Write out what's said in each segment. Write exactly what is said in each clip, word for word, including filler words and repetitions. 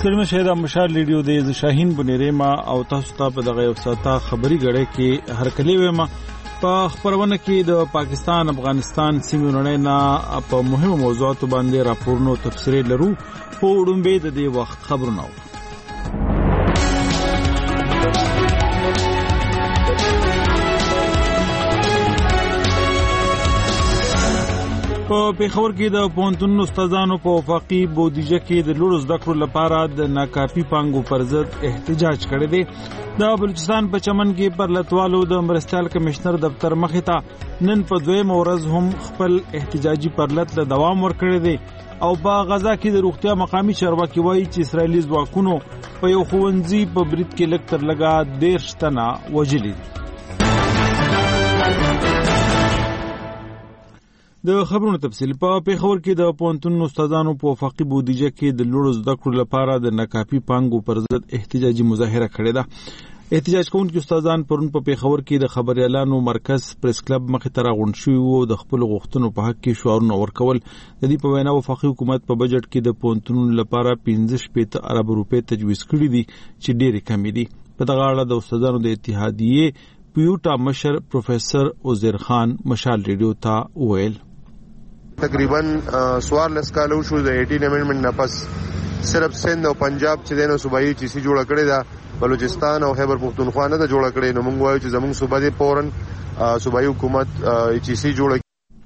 ستړي شه د مشال ریډیو د شاهین بنيره ما او تاسو ته په دغه یو ساته خبري غړې کې هرکلی وېما په خبرونه کې د پاکستان افغانستان سیمې لړۍ په مهمو موضوعاتو باندې راپورونو تفسیر لرو په وړاندې د دې وخت خبرونه په پیښور کې د پونتون استادانو په وفاقي بودیجه کې د لوړ زده کړو لپاره د ناکافي پانګو پر ضد احتجاج کړی دی. د بلوچستان په چمن کې پر لټوالو د مرستیال کمشنر دفتر مخې ته نن په دویم ورځ هم خپل احتجاجي پرلط له دوام ورکړی دی او په غزا کې د روغتیا مقامي چارواکي وایي چې اسرایلی ځواکونو په یو ښوونځي په برید کې لږ تر لږه دېرش تنه وژلي دي. د خبرونو تفصیل په پیښور کې د پونتون استادانو په وفاقي بودیجه کې د لوړ زده کړو لپاره د ناکافي پانګو پر ضد احتجاجي مظاهره کړې ده. احتجاج کوونکي استادان پرون په پیښور کې د خبريالانو مرکز پریس کلب مخې ته راغونډ شوي وو د خپل غوښتنو په حق کې شعارونه ورکول. د دې په وینا وفاقي حکومت په بجټ کې د پونتون لپاره پنځه شپېته ارب روپۍ تجویز کړي دي چې ډېرې کمې دي. په دغه اړه د استادانو د اتحادیې پیوټا مشر پروفیسر عزیر خان مشال ریډیو ته وویل تقریباً سوار لس کالو شو د ایټین امندمنت نه پس صرف سند او پنجاب چې دینو صوبایي چې سي جوړ کړی دا بلوچستان او خیبر پختونخوا نه د جوړ کړی نو موږ وایو چې زموږ صوبه دې فورن صوبایي حکومت چې سي جوړ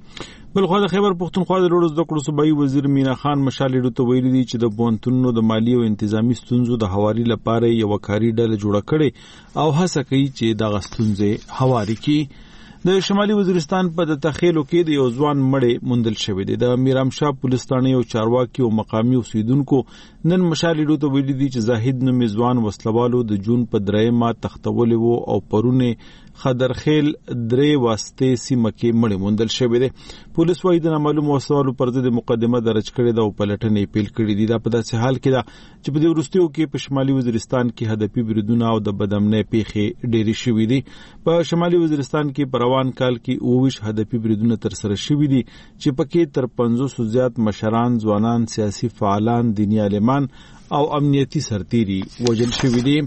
بلخو د خیبر پختونخوا د لوړ زده کړو صوبایي وزیر مینا خان مشال ډو ته ویلي دي چې د پونتونو د مالی او انتظامی ستونزو د حوالي لپاره یو کاری ډله جوړه کړي او هڅه کوي چې د غستونځه حوالي کړي. د شمالي وزیرستان په د تخیلو کې د یو ځوان مړی موندل شوی دی. د میرامشاه پولیس ثانې او چارواکي او مقامي اوسیدونکو نن مشال ډو ته ویلي دي چې زاهد نومي ځوان وسلوالو د جون په درېمه تختولې وو او پرونه خضرخیل درې واسطې سیمه کې مړی موندل شوی دی. پولیس وايي د نامعلوم وسلوالو پر ضد مقدمه درج کړې ده او پلټنې پیل کړې دي. دا په داسې حال کې ده چې په دې وروستیو کې په شمالي وزیرستان کې هدفي بریدونه او د بدامنۍ پیښې ډېرې شوې دي. په شمالي وزیرستان کې په روان کال کې اوویش هدفي بریدونه تر سره شوي دي چې پکې تر پنځوسو زیات مشران، ځوانان، سیاسي فعالان، دیني عالمان او امنیتي سرتیري وژل شوي دي.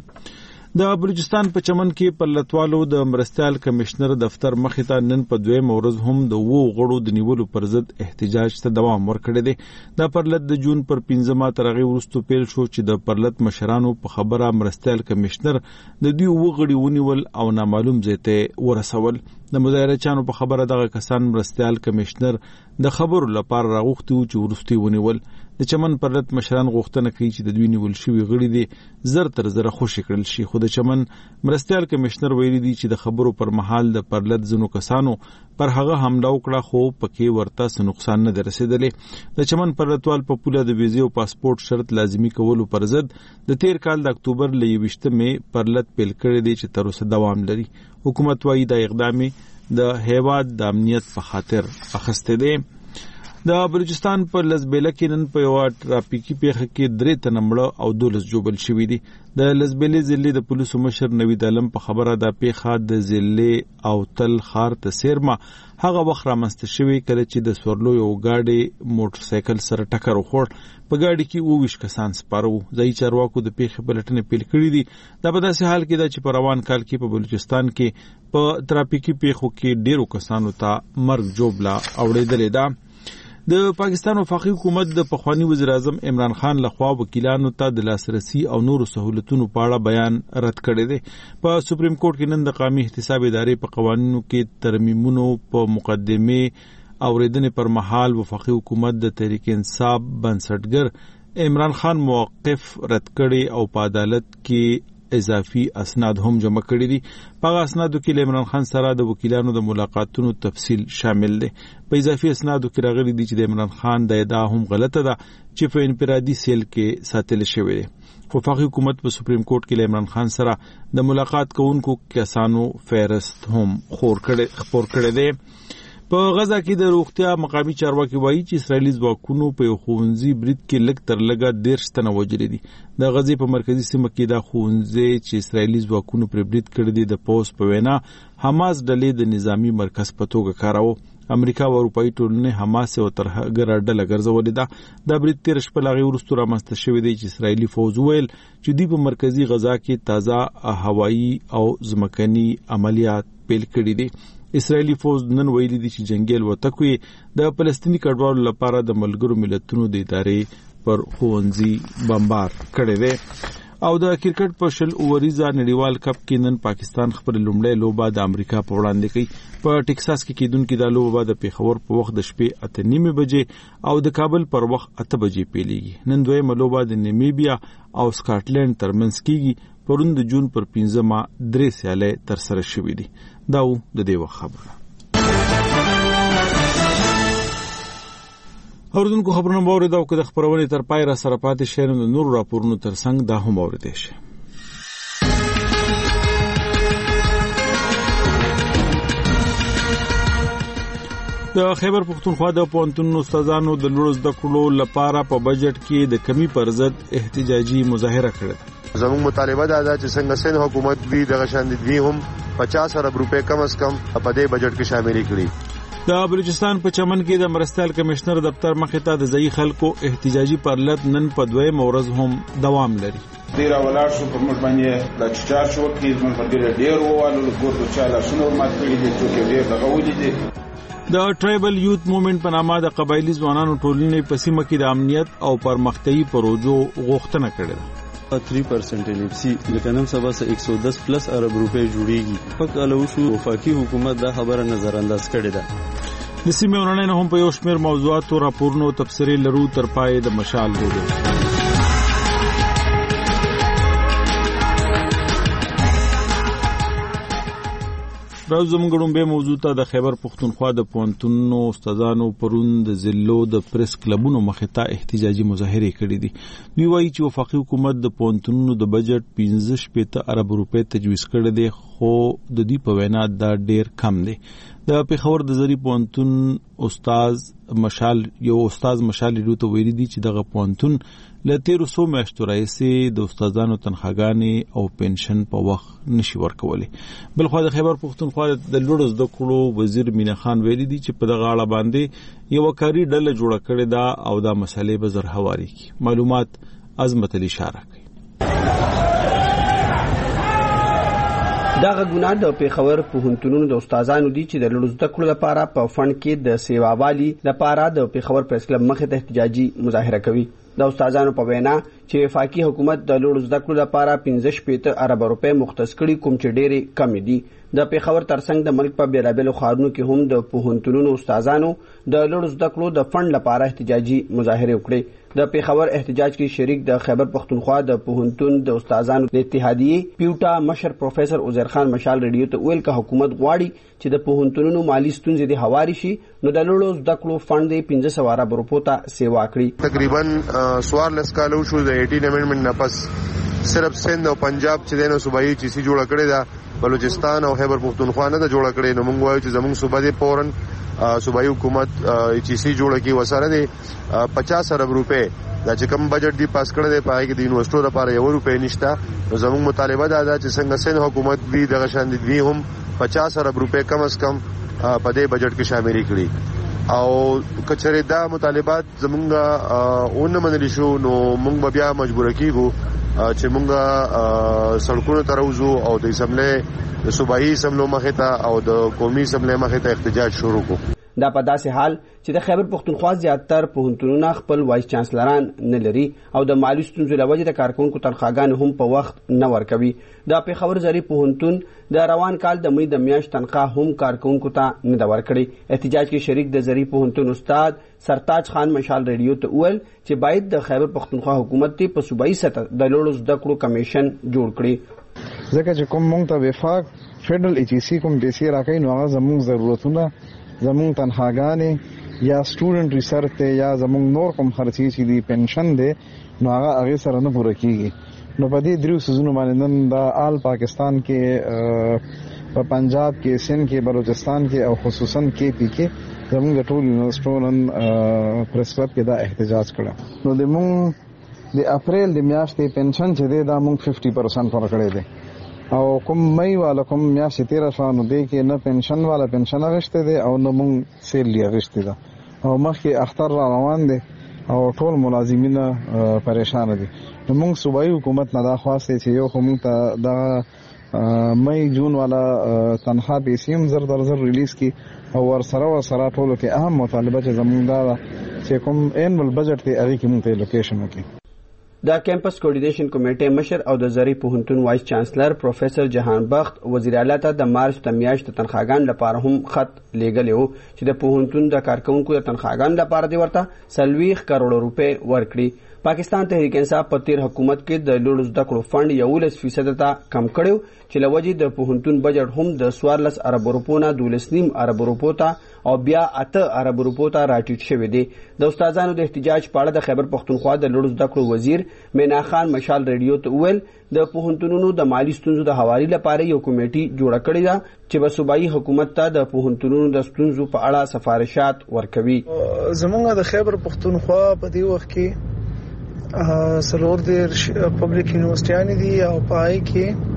د بلوچستان په چمن کې پر لټوالو د مرستیال کمشنر دفتر مخې ته نن په دویم ورځ هم د وو غړو د نیولو پر ضد احتجاج ته دوام ورکړی دی. دا پرلط د جون پر پنځمه تر هغې وروسته پیل شو چې د پرلط مشرانو په خبره مرستیال کمشنر د دوی اووه غړي ونیول او نامعلوم ځای ته ورسول. د مظاهره چانو په خبره دغه کسان مرستیال کمشنر د خبرو لپاره راغوښتي وو چې وروستي ونیول. د چمن پرلط مشران غوښتنه کوي چې د دوی نیول شوي غړي دي زر تر زره خوشي کړل شي. خو د چمن مرستیال کمشنر ویلي دي چې د خبرو پر مهال د پرلط ځینو کسانو پر هغه حمله وکړه خو پکې ورته څه نقصان نه دی رسېدلی. د چمن پرلطوال په پوله د ویزې او پاسپورت شرط لازمي کولو پر ضد د تیر کال د اکتوبر له یویشتمې پرلط پیل کړی دی چې تر اوسه دوام لري. حکومت وايي دا اقدام د هیواد د امنیت په خاطر اخیستی دی. د بلوچستان په لزبیله کې نن په یوه ټرافیکي پیښه کې درې تنه مړه او دولس جوبل شوي دي. د لزبیلې ضلعې د پولیسو مشر نوید عالم په خبره دا پیښه د ضلعې او تل ښار ته څیرمه هغه وخت رامنځته شوې کله چې د سورلو یو ګاډی موټرسایکل سره ټکر وخوړ. په ګاډي کې اوویشت کسان سپاره وو. ځایي چارواکو د پیښې پلټنې پیل کړي دي. دا په داسې حال کې ده چې په روان کال کې په بلوچستان کې په ترافیکي پیښو کې ډېرو کسانو ته مرګ ژوبله اوړېدلې ده. د پاکستان وفاقي حکومت د پخوانی وزیر اعظم عمران خان لخوا وکیلانو ته د لاسرسي او نورو سہولتونو په اړه بیان رد کړی دی. په سپریم کورټ کې نن د قومي احتساب ادارې په قوانینو کې ترمیمونو په مقدمه اوریدنې پر مهال وفاقي حکومت د تحریک انصاف بنسټګر عمران خان موقف رد کړی او په عدالت کې اضافي اسناد هم جمع کړي دي. په اسنادو کې عمران خان سره د وکیلانو د ملاقاتونو تفصیل شامل دی. په اضافي اسنادو کې راغلي دي چې د عمران خان د ادعا هم غلطه ده چې په انفرادي سیل کې ساتل شوی دی. وفاقي حکومت په سپریم کورټ کې عمران خان سره د ملاقات کوونکو کسانو فهرست هم خور کړي خبر کړي دی. په غزا کې د روغتیا مقامي چارواکي وایي چې اسرایلی ځواکونو په ښوونځي برید کې لږ تر لږه دېرش تنه وژلي دي. د غزې په مرکزي سیمه کې دا ښوونځی چې اسرایلی ځواکونو پرې برید کړی دی د پوځ په وینا حماس ډلې د نظامی مرکز په توګه کاراوه. امریکا او اروپایي ټولنې حماس او ترهګره ډله ګرځولې ده. دا برید تیر شپه لا غیر وروسته رامنځته شوی دی چې اسرایلی فوز ویل چې دوی په مرکزي غزا کې تازه هوایي او ځمکني عملیات پیل کړي دي. اسرایلی فوز نن ویلي دي چې جنگي الوتکو د فلسطیني کډوالو لپاره د ملګرو ملتونو د ادارې پر ښوونځي بمبار کړی دی. او د کرکټ په شل اوریزه نړیوال کپ کې نن پاکستان خپل لومړی لوبه د امریکا په وړاندې کوي. په ټکساس کې کیدونکې دا لوبه د پیښور په وخت د شپې اته نیمې بجې او د کابل پر وخت اته بجې پیلېږي. نن دویمه لوبه د نیمیبیا او سکاټلند ترمنځ کیږي. پرون د جون پر پنځمه درې سیالۍ ترسره شوې دي. دا و د دې وخت خبره. اوردونکو خبرونه باورید او که د خبرونې تر پای را سره پاتې شئ نو د نورو راپورونو ترڅنګ دا هم اوریدئ شئ. د خیبر پښتونخوا د پوهنتونونو استادانو د لوړو زده کړو لپاره په بجټ کې د کمی پر ضد احتجاجي مظاهره کړې. زموږ مطالبه دا ده چې څنګه سند حکومت وی دغه شان دي هم پچاس ارب روپے کم از کم په دې بجټ کې شامل کړي. د بلوچستان په چمن کې د مرستیال کمشنر دفتر مخې ته د ځایي خلکو احتجاجي پرلط نن په دویم ورځ هم دوام لري. ډیر ولاړ شو په موږ باندې د چارج شو کې موږ په ډیر ډیر ووالو ګورو چې لا شنو مات کړی دي چې ډیر دغه ولې دي. د ټرایبل یوت موومېنټ په نامه د قبایلی ځوانانو ټولنې په سیمه کې د امنیت او پرمختیايي پروژو غوښتنه کړې ده. تین پرسنٹ ایل ایف سی لکه نن سبا سه ایک سو دس پلس ارب روپے جوړیږي. پک الو شو وفاقي حکومت دا خبره نظر انداز کړې ده. د سیمې ورننه هم په یو شمېر موضوعاتو راپورونو تبصرې لرو تر پای د مشال ډوډۍ. راو زموږ ډومبه موضوع ته د خیبر پښتونخوا د پوهنتونونو استادانو پرون د ضلعو د پریس کلبونو مخې ته احتجاجي مظاهرې کړې دي. دوی وایي چې وفاقي حکومت د پوهنتونونو د بجټ پنځه شپېته ارب روپۍ تجویز کړی دی خو د دوی په وینا دا ډیر کم دی. د پیښور د زری پوهنتون استاد مشال یو استاد مشال ډیرو ته ویلي دي چې دغه پوهنتون له تیرو څو میاشتو راهیسې د استادانو تنخواګانې او پنشن په وخت نشي ورکولی. بلخوا د خیبر پښتونخوا د لوړو زده کړو وزیر مینا خان ویلي دي چې په دغه اړه باندې یو کاري ډله جوړه کړې ده او دا مسلې به زر هواري کی. معلومات عظمت علی اشاره کوي. دغه ګناه د پیښور پوهنتونونو د استادانو دي چې د لوړو زده کړو لپاره په فند کې د سیواوالي لپاره د پیښور پریس کلب مخې ته احتجاجي مظاهره کوي. د استادانو په وینا چې وفاقي حکومت د لوړو زده کړو لپاره پنځه شپېته ارب روپۍ مختص کړي کوم چې ډېرې کمې دي. د پیښور ترڅنګ د ملک په بیلابیلو ښارونو کې هم د پوهنتونونو استادانو د لوړو زده کړو د فند لپاره احتجاجي مظاهره وکړې. د پیښور احتجاج کې شریک د خیبر پښتونخوا د پوهنتون د استادانو د اتحادیې پیوټا مشر پروفیسور عزیر خان مشال ریډیو ته ویل چې حکومت غواړي چې د پوهنتونونو مالی ستونزې د هواري شي نو د لوړو زده کړو فند یې پنځه سوه ارب روپو ته سیوا کړي. تقریبا څوارلس کاله وشو د ایټین امندمنټ نه پس صرف سند او پنجاب چې د صوبایي چیسي جوړه کړې ده بلوچستان او خیبر پښتونخوا نه د جوړه کړې. نو موږ وایو چې زموږ صوبه د پورن صوبایي حکومت چیسي جوړه کی وسره دي پچاس ارب روپے دا چې کوم بجټ دی پاس کړی دی پای کې د یونیورسيټو لپاره یو روپے نشته. نو زموږ مطالبه دا ده چې څنګه سند حکومت وی دغه شان دی هم پچاس ارب روپے کم از کم په دې بجټ کې شامل کړي او کچره دا مطالبات زمونږ اون منل شو نو موږ بیا مجبور کیږو چې موږ سړکونو ته راوځو او د اسمبلی د صوبایي اسمبلو مخې ته او د قومي اسمبلی مخې ته احتجاج شروع کړو. دا په داسې حال چې د خیبر پښتونخوا زیاتر پوهنتونونه خپل وایس چانسلران نه لري او د مالی ستونزو له وجې د کارکونکو تنخواګانې هم په وخت نه ورکوي. د پیښور زری پوهنتون د روان کال د مې د میاشت تنخواه هم کارکونکو ته نه ده ورکړې. احتجاج کې شریک د زری پوهنتون استاد سرتاج خان مشال ریډیو ته وویل چې باید د خیبر پښتونخوا حکومت ته په صوبایي سطح د لوړو زده کړو کمیشن جوړ کړي. ځکه چې کوم مونږ ته وفاق فیډرل ایچ ای سی کوم پیسې راکوي نو هغه زموږ ضرورتونه زموږ تنخواګانې یا سټوډنټ ریسرچ ته یا زموږ نور کوم خرچې چې دي پنشن دی نو هغه هغې سره نه پوره کیږي. نو په دې دریو څیزونو باندې نن د آل پاکستان کې په پنجاب کې، سند کې، بلوچستان کې او خصوصا کې پی کې زموږ ټول یونیورسيټونو پریس کلب کې دا احتجاج کړه. نو د مونږ د اپریل د میاشتې پنشن چې دی دا مونږ پچاس پرسنټ پر کړی دی او کوم مئی والا کوم میاشتې تیر شو نو دی کې نه پنشن والا پنشن اغشته دی او نه مونږ سیلری اغشته ده او مخکې اختر را روان دی او ټول ملازمین پریشان دي. نو مونږ صوبایي حکومت نه دا خواسته چې یو خو مونږ ته دا مئی جون والا تنخواه پیسې هم زر در زر ریلیز کی او ورسره ورسره ټولو کې اهم مطالبه چې زموږ دا چې کوم اینول بجټ دی هغه کې مونږ ته لوکیشن وکړي. د کیمپس کوارډینیشن کمیټې مشر او د زری پوهنتون وایس چانسلر پروفیسور جهان بخت وزیر اعلی ته د مارچ د میاشتې تنخواګان لپاره هم خط لیږلی و چې د پوهنتون د کارکونکو د تنخواګان لپاره دی ورته څلوېښت کروڑ روپۍ ورکړي. پاکستان تحریک انصاف په تیر حکومت کې د لوړو زده کړو فند یولس فیصد ته کم کړو چې لوجې د پوهنتون بجټ هم د څوارلس ارب روپو نه دولس نیم ارب روپو ته او بیا اته ارب روپو ته راټیټ شوی دی. د استادانو د احتجاج په اړه د خیبر پښتونخوا د لوړو زده کړو وزیر مینا خان مشال ریډیو ته وویل د پوهنتونونو د مالی ستونزو د حوالي لپاره یو کمیټي جوړه کړې ده چې به صوبایي حکومت ته د پوهنتونونو د ستونزو په اړه سفارشات ورکوي. زموږ د خیبر پښتونخوا په دې وخت کې سلور د پبلک یونیورسيټیانې دي او پای کې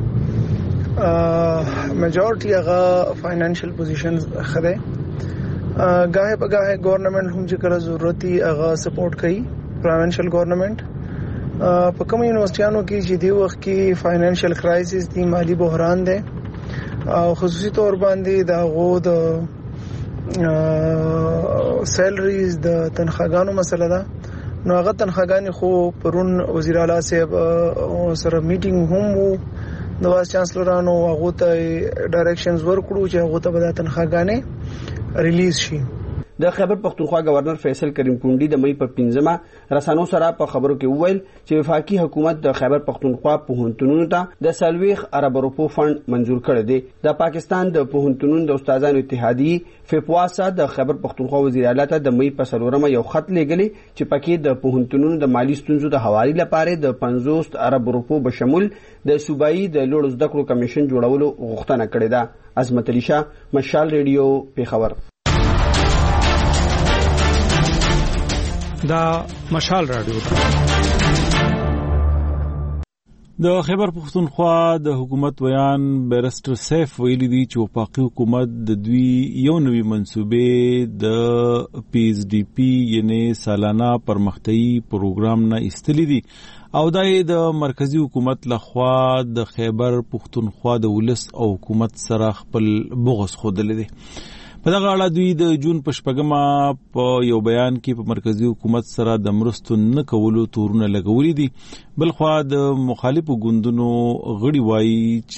میجورټي هغه فاینانشل پوزیشنز خره غاهه په غاهه ګورنمنت هم چې کله ضرورت یې هغه سپورټ کوي. پروینشل ګورنمنت په کوم یونیورسيټیانو کې چې دی وخت کې فاینانشل کرایسس دی، مالی بحران دی او خصوصي تور باندې دا غو د سیلریز د تنخواګانو مسله ده. نو هغه تنخواګانې خو پرون وزیر اعلی صاحب سره میټینګ هم وو د وایس چانسلرانو، هغه ته ډایرکشنز ورکړو چې هغه ته به د تنخواګانې ریلیز شي. د خیبر پښتونخوا گورنر فیصل کریم کونډي د مئی په پنځمه رسانو سره په خبرو کې وویل چې وفاقي حکومت د خیبر پښتونخوا پوهنتونونو ته د څلوېښت ارب روپو فند منزور کړی دی. د پاکستان د پوهنتونونو د استادانو اتحادیې فپواسا د خیبر پښتونخوا وزیر اعلی ته د مئی په څلورمه یو خط لیږلی چې پکې د پوهنتونونو د مالی ستونزو د حوالي لپاره د پنځوس ارب روپو بشمول د صوبایي د لوړو زده کړو کمیشن جوړولو غوښتنه کړې ده. عظمت علي شاه، مشال ریډیو، پیښور. دا مشال رادیو د خیبر پښتونخوا د حکومت ویان بیرسټر سیف ویلي دی چې وفاقي حکومت د دوی یو نوی منصوبې د پی ایچ ډی پی یعنی سالانه پرمختیايي پروګرام نه ایستلی دي او دا د مرکزی حکومت لخوا د خیبر پښتونخوا د ولس او حکومت سره خپل بغض خوده دي. په دغه اړه دوی د جون په شپږمه په یو بیان کې په مرکزی حکومت سره د مرستو نه کولو تورونه لګولي دي. بلخوا د مخالفو ګوندونو غړي وایي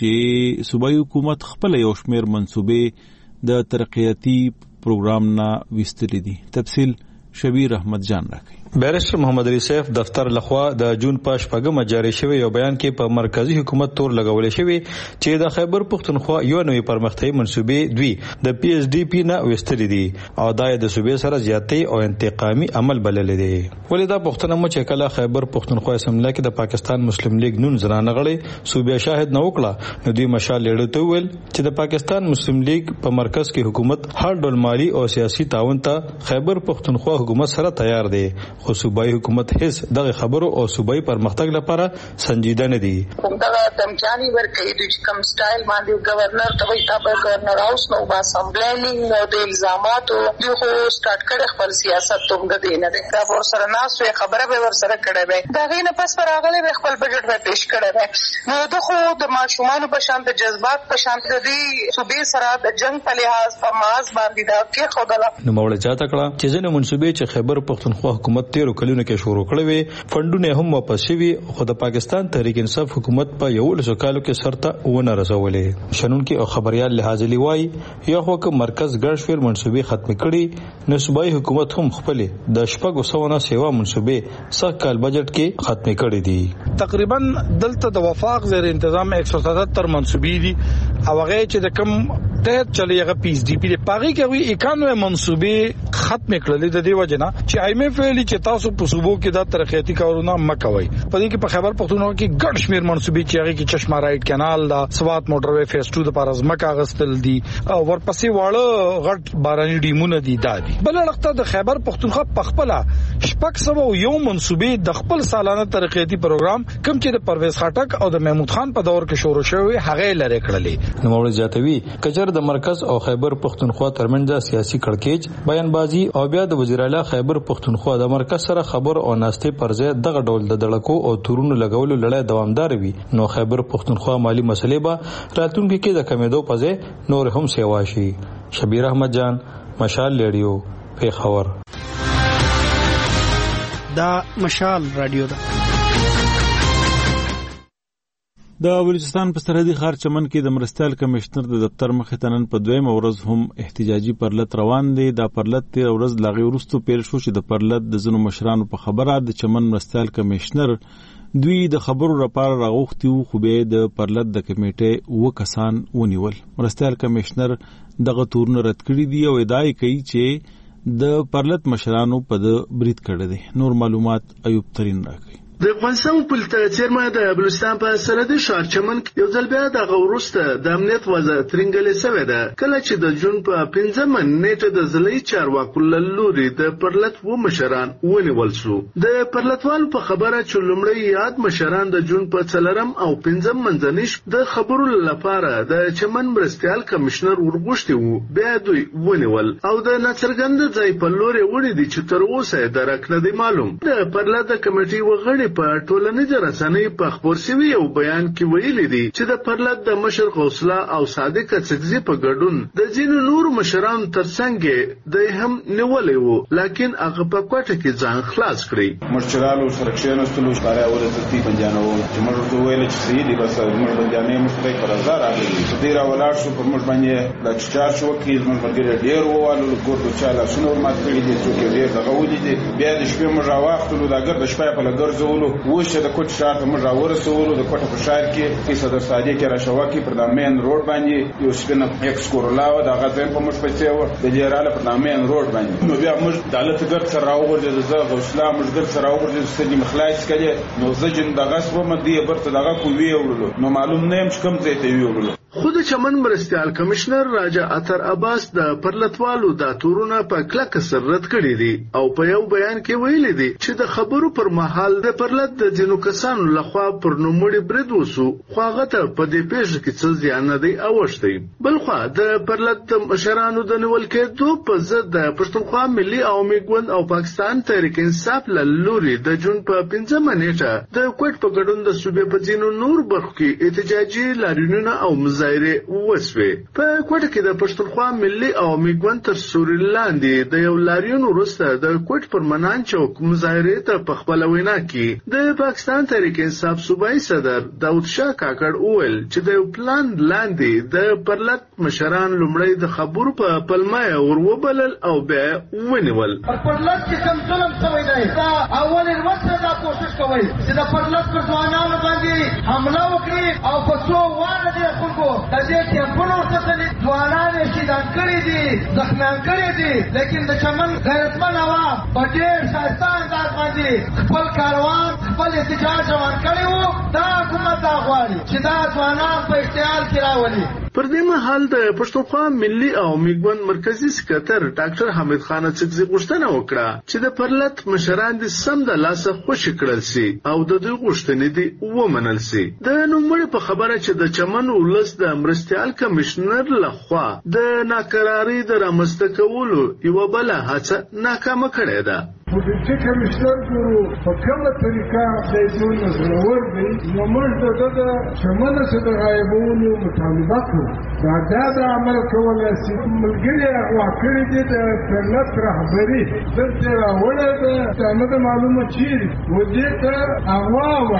چې صوبایي حکومت خپل یو شمېر منصوبې د ترقیاتي پروګرام نه ویستلي دي. تفصیل شبیر احمد جان راکړي. بیرسټر محمد علي سیف دفتر لخوا د جون په شپږمه جاری شوی یو بیان کې په مرکزی حکومت تور لګولې شوی چې د خیبر پښتونخوا یو نوې پرمختیايي منصوبې دوی د پی ایچ ډی پی نه وستلې دي او دا د صوبې سره زیاتې او انتقامي عمل بللې دي. ولې دا پښتنه مو چې کله خیبر پښتونخوا اسمبلی کې د پاکستان مسلم لیگ نون زرانه غړي صوبې شاهد نه وکړه نو دوی مشال لیډو ته ویل چې د پاکستان مسلم لیگ په مرکز کې حکومت هر ډول مالی او سیاسي تعاون ته خیبر پښتونخوا حکومت سره تیار دی خو صوبایي حکومت هیڅ دغه خبرو او صوبایي پرمختګ لپاره سنجیده نه دي. همدغه دمجاني ورکوي د کوم سټایل باندې گورنر ته وایي تاسو گورنر هاوس نو با اسمبلی نو د الزاماتو د خو سٹارټ کړي خپل سیاست ته د دینه ده دا ور سره ناس خبره به ور سره کړي به دا غینه پس پر اغله به خپل بجټ به پیش کړي به نو د خو د ماشومان په شان د جذبات په شان د دې صوبې سره د جنگ په لحاظ په ماز باندې دا کې خدلا نو موړه چاته کړه چې ځنه منصوبې چې خیبر پښتونخوا حکومت تیرو کلونو کې شروع کړې وي فندونه هم واپس شوي خو د پاکستان تحریک انصاف حکومت په یو لسو کالو کې سرته ونه رسولې. شنون کې او خبريال لحاظلی وای یو خو که مرکز ګرشویر منصوبې ختم کړي نو صوبایي حکومت هم خپل د شپږو سوونه سیوا منصوبې سږ کال بجټ کې ختم کړي دي. تقریبا دلته د وفاق زیر تنظیم یک سو ستتر منصوبې دي او هغه چې د کم تحت چلی هغه پی ایس ډي پی د پاغي کوي اکانوي منصوبې ختم کړل د دې وجنه چې آی ایم ایف ویلي چې تاسو په صوبو کې د ترقیاتي کارونه مکوي په دې کې په خیبر پختونخوا کې ګډ شمیر منصوبې چې هغه کې چشمه رائټ کانال دا سوات موټروي فیس ټو د پارز مکا غستل دي او ورپسې واړه غټ باراني ډیمونه دي دادي بل وخت د خیبر پختونخوا پخپلا شپږ سو یو منصوبې د خپل سالانه ترقیاتي پروګرام کوم چې د پرویز خټک او د محمود خان په دور کې شروع شوی هغه لری کړلې نو مولوی جاتوی کجر د مرکز او خیبر پختونخوا ترمنځ سیاسي کړکېچ بیانبازي او بیا د وزیر اعلی خیبر پختونخوا د مرکز سره خبر او ناستې پر ځای دغه ډول د دړکو او تورونو لګولو لړۍ دوامدار وي نو خیبر پختونخوا مالی مسلې به راتلونکي کې د کمیدو په ځای نور هم سیوا شي. شبیر احمد جان مشال ریډیو پیښور. دا مشال رادیو ده. د بلوچستان په سرحدي ښار چمن کې د مرستیال کمشنر د دفتر مخې ته نن په دویمه ورځ هم احتجاجي پرلط روان دی. دا پرلط تېره ورځ له هغې وروسته پیل شو چې د پرلط د ځینو مشرانو په خبره د چمن مرستیال کمشنر دوی د خبرو لپاره راغوښتي وو خو بیا د پرلط د کمیټې اووه کسان ونیول. مرستیال کمشنر دغه تورونه رد کړي دي او ادعا یې کوي چې د پرلط مشرانو په ده برید کړی دی. نور معلومات ایوب ترین راکوي. د افغانستان پولیس چیرمه د بلوچستان په سرحدي ښار چمن کې یو ځل بیا د غوروسته د امنیت وضع ترنګلې سوې ده کله چې د جون په پنځمه نیټه د ضلعي چارواکو له لوري د پرلط و مشران ونیول شو. د پرلطوال په خبره چې لومړی یاد مشران د جون په څلرم او پنځم منځنیش د خبرو لپاره د چمن مرستیال کمشنر ورغوښتي وو بیا دوی ونیول او د ناڅرګند ځای په لوري وړي دي چې تر اوسه درک نه دی معلوم. د پرلط کمیټې وغړي په ټولنیزو رسنیو په خبر شوي یو بیان کې ویلي دي چې د پرلط د مشر غوسله او صادق څکزي په ګډون د ځینو نور مشرانو ترڅنګ د هم نیولې وو لکن هغه په کوټه کې ځان خلاص کړی. مشرانو سره کښېناستلو اشاره ورته بنجانو چې موږ ته ویل چې سیدی بس موږ بنجانې مشترک پر هزار راغلي دې را ولاړ شو پر موږ باندې د چار شو کې موږ باندې ډېر ووالو ګورو چاله شنو مات کړی دي چې ډېر دغه ولې دي بیا د شپې موږ راوختلو دا ګر د شپې په لګر زولو وشه د کوټ شهر ته موږ راورسولو د کوټه په شهر کې په صدر صادق کې راشوکي پر د مین روډ باندې یو سپینه ایکس کورولا و د غزن په مش پڅه و د جیراله پر د مین روډ باندې نو بیا موږ د دولت ګر سره راوغورځي د زغ اسلام موږ ګر سره راوغورځي ستدي مخلاص کړي نو زجن د غصب مدي برته دغه کو وی ورلو نو معلوم نه يم چې کوم ځای ته وی ورلو. خود چمن مرستیال کمشنر راجا اتر عباس د پرلطوالو د تورونه په کلک سر رد کړی دي او په یو بیان کې ویلي دي چې د خبرو پر مهال د پرلط د ځینو کسانو لخوا پر نوموړي برید وسو خو هغه ته په دې پیښه کې څه زیان نه دی اوښتی. بل خو د پرلط مشرانو د نیول کېدو په ضد د پښتونخوا ملي عوامي ګوند او پاکستان تحریک انصاف له لوري د جون په پنځمه نیټه د کوټ په ګډون د صوبې په ځینو نور برخو کې احتجاجي لاریونونه او ظاهري وسوي. په کوټه کې د پښتونخوا ملي عوامي ګوند تر سوري لاندې د یو لاریون وروسته د کوټ پر منان چوک مظاهره ته په خپل وینا کې د پاکستان تحریک انصاف صوبایي صدر داود شاه کاکړ وویل چې د یو پلان لاندې د پرلط مشران لومړی د خبرو په پلمه وروبلل او بیا ونیول. پرلط کې کوم ظلم شوی دی دا اول ورځ دا کوشش کوي چې د پرلط پر ځوانانو باندې حمله وکړي او په څو واره د خلکو د دې کیمپونو ورته ځوانان یې شهیدان کړي دي زخمیان کړي دي لیکن د چمن غیرتمن عوام په ډېر ښایسته انداز باندې خپل کاروان خپل احتجاج روان کړی وو. دا حکومت دا غواړي چې دا ځوانان په احتیال کې راولي. پر دې مهال د پښتونخوا ملي عوامي ګوند مرکزی سکرټر ډاکټر حمید خان څکزي غوښتنه وکړه چې د پرلط مشران دي سم د لاسه خوشي کړل سي او د دوی غوښتنې دي ومنل سي. د نوموړي په خبره چې د چمن ولس د مرستیال کمشنر لخوا د ناکراری د رامنځته کولو یوه بله هڅه ناکامه کړې ده. ډیپټي کمشنر ګورو په کومه طریقه د ټول مسلور دی نو موږ د د چمن څخه د غایبونو مطالبه کوو دا د عمل کولای شي. ملګری هغه کړی دی د پرلط رهبري دلته راوړل ده دا نه معلومه چیرې و دې ته هغه وایي.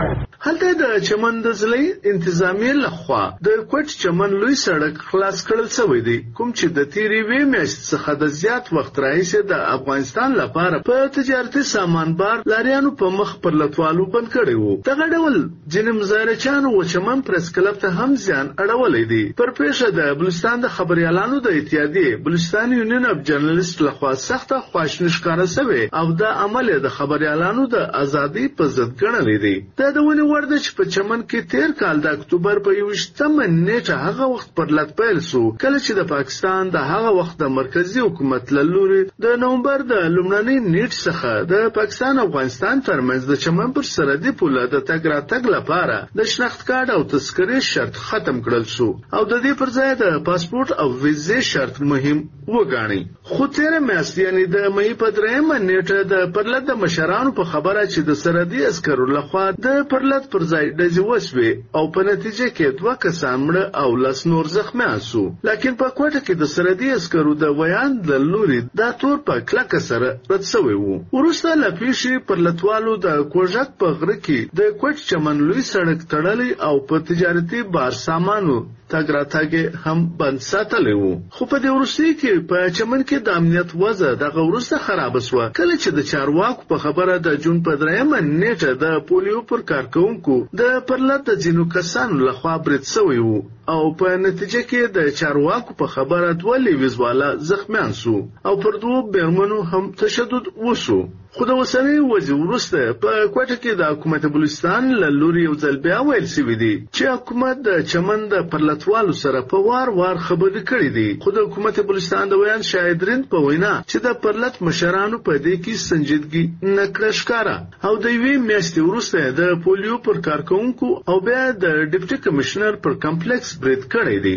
هلته د چمن د ځلۍ انتظامی لخوا د کوټ چمن لوی سړک خلاص کړل شوی دی، کوم چې د تیری وی میاشت څخه د زیات وخت راهیسې د افغانستان لپاره په تجارتي سامانبار لاریانو په مخ پر لټوالو بند کړی وو. دغه ډول ځینې مزارچانو و چمن پریس کلب ته هم ځان اړولی دی. پر پیښه د بلوچستان د خبريالانو د اتحادیې بلوچستان یونین اف جرنالست لخوا سخته خواشیني ښکاره شوې او دا عمل د خبريالانو د ازادۍ په ضد ګڼلی دی. دا د ونې وړ ده چې په چمن کې تیر کال د اکتوبر په یوویشتمه نیټه هغه وخت پر لټ پیل سو، کله چې د پاکستان د هغه وخت د مرکزی حکومت له لوري د نومبر د لومړنۍ نیټ څخه د پاکستان او افغانستان ترمنځ د چمن پر سرحدي پوله د تګ راتګ لپاره د شناخت کارت او تذکرې شرط ختم کړل شو او د دې پر ځای د پاسپورت او ویزې شرط مهم وګاڼي. خو تیره میاشت یعنی د مې په درېیمه نیټه د پرلط د مشرانو په خبره چې د سرحدي عسکرو لخوا د پرلط پر ځای ډزې وشوې او په نتیجه کې دوه کسان مړه او لس نور زخمیان سو. لیکن په کوټه کې د سرحدي عسکرو د ویان د لوري دا تور په کلکه سره رد شوی وو. وروسته له پیښې پرلطوالو د کوژک په غره کې د کوټ چمن لوی سړک تړلی او په تجارتي بار سامانو تګ راتګ هم بند ساتلی وو. خو په دې وروستي کې په چمن کې د امنیت وضع دغه وروسته خراب شوه، کله چې د چارواکو په خبره د جون په درېیمه نیټه د پولیو پر کارکونکو د پرلط د ځینو کسانو لخوا برید شوی وو او په نتیجه کې د چارواکو په خبره دوه لیویزواله زخمیان سو او پر دوه بیرمنو هم تشدد وسو. خو د اوسنۍ وضع وروسته په کوټه کې د حکومت بلوچستان له لوري یو ځل بیا ویل شوي دي چې حکومت د چمن د پرلطوالو سره په وار وار خبرې کړې دي. خو د حکومت بلوچستان د ویان شاهدرین په وینا چې د پرلط مشرانو په دې کې سنجیدګي نه کړه ښکاره او د یوې میاشتې وروسته د پولیو پر کارکونکو او بیا د ډیپټي کمشنر پر کمپلیکس برید کړی دی.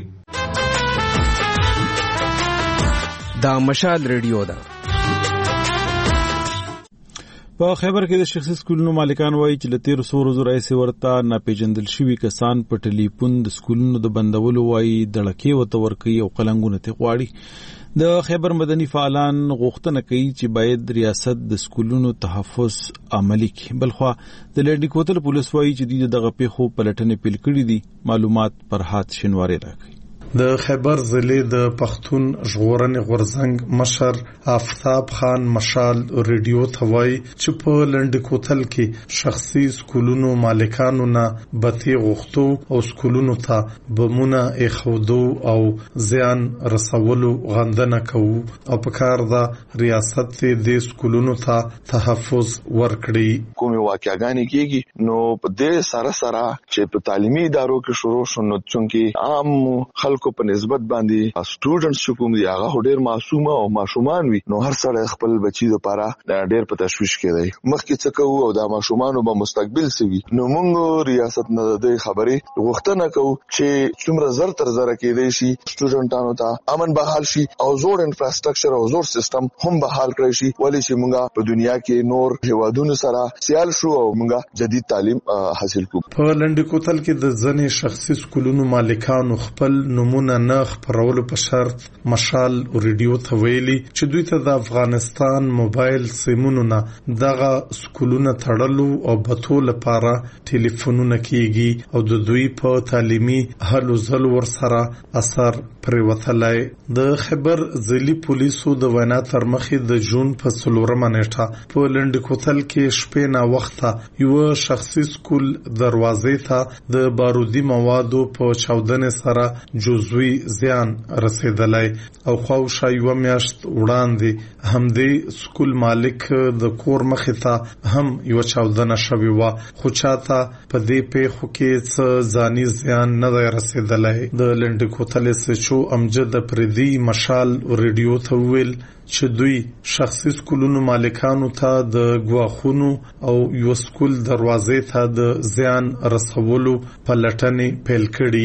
دا مشال ریډیو ده. په خیبر کې د شخصي سکولونو مالکان وایي چې له تیرو څو ورځو راهیسې ورته ناپېژندل شوي کسان په ټلیفون د سکولونو د بندولو وایي دړکې ورته ورکوي او قلنګونه ترې غواړي. د خیبر مدني فعالان غوښتنه کوي چې باید ریاست د سکولونو تحفظ عملي کړي. بلخوا د لنډي کوتل پولیس وایي چې دوی دغه پیښو پلټنې پیل کړي دي. معلومات فرحات شینواری راکوي. د خیبر ضلع د پښتون ژغورنې غورځنګ مشر آفتاب خان مشال ریډیو ته وایي چې په لنډ کوتل کې شخصي سکولونو مالکانو نه بتی غوښتو او سکولونو ته بمونه ایښودو او زیان رسولو غندنه کوو او په کار ده ریاست د سکولونو ته تحفظ ورکړي. کومې واقعګانې کېږي نو په دې سره سره چې په تعلیمي ادارو کې شروع شو نو چونکې عام خلکو په نسبت باندې سټوډنټس چې کوم دي هغه ډېر معصوم او ماشومان وي نو هر سړی خپل بچی لپاره ډېر په تشویش کې دی. مخکې څه کوو او د ماشومانو به مستقبل سوي نو موږ ریاست نه د خبرې غوښتنه کوو چې څومره زر تر زر کېدای شي سټوډنټانو ته امن بحال شي او زوړ انفراستراکچر او زوړ سیستم هم بحال کړی شي ولې چې موږ په دنیا کې نور هیوادونو سره سیال شو او موږ جدید تعلیم حاصل کوو. په لنډ کوتل کې د ځنې شخصي سکولونو مالکانو خپل نمونه نه خپرولو په شرط مشال ریډیو ته ویلي چې دوی ته د افغانستان موبایل سیمونو نه دغه سکولونه تړلو او بتو لپاره ټلیفونونه کیږي او د دوی په تعلیمي هلو ځلو ورسره اثر پرېوتلی. د خیبر ضلعي پولیسو د وینا تر مخې د جون په څلورمه نیټه په لنډ کوتل کې شپې ناوخته یو شخصي سکول دروازې ته د بارودي موادو په چاودنې سره جزوی زیان رسیدلی او خواوشا یو میاشت وړاندې همدې سکول مالک د کور مخې ته هم یو چاودنه شوې وه خو چاته په دې پیښو کې څه ځاني زیان نه دی رسیدلی. د لنډ کوتل سچو امجد پردي مشال ریډیو ته وویل چې دوی شخصي سکولونو مالکانو ته د ګواښونو او یو سکول دروازې ته د زیان رسولو پلټنې پیل کړي.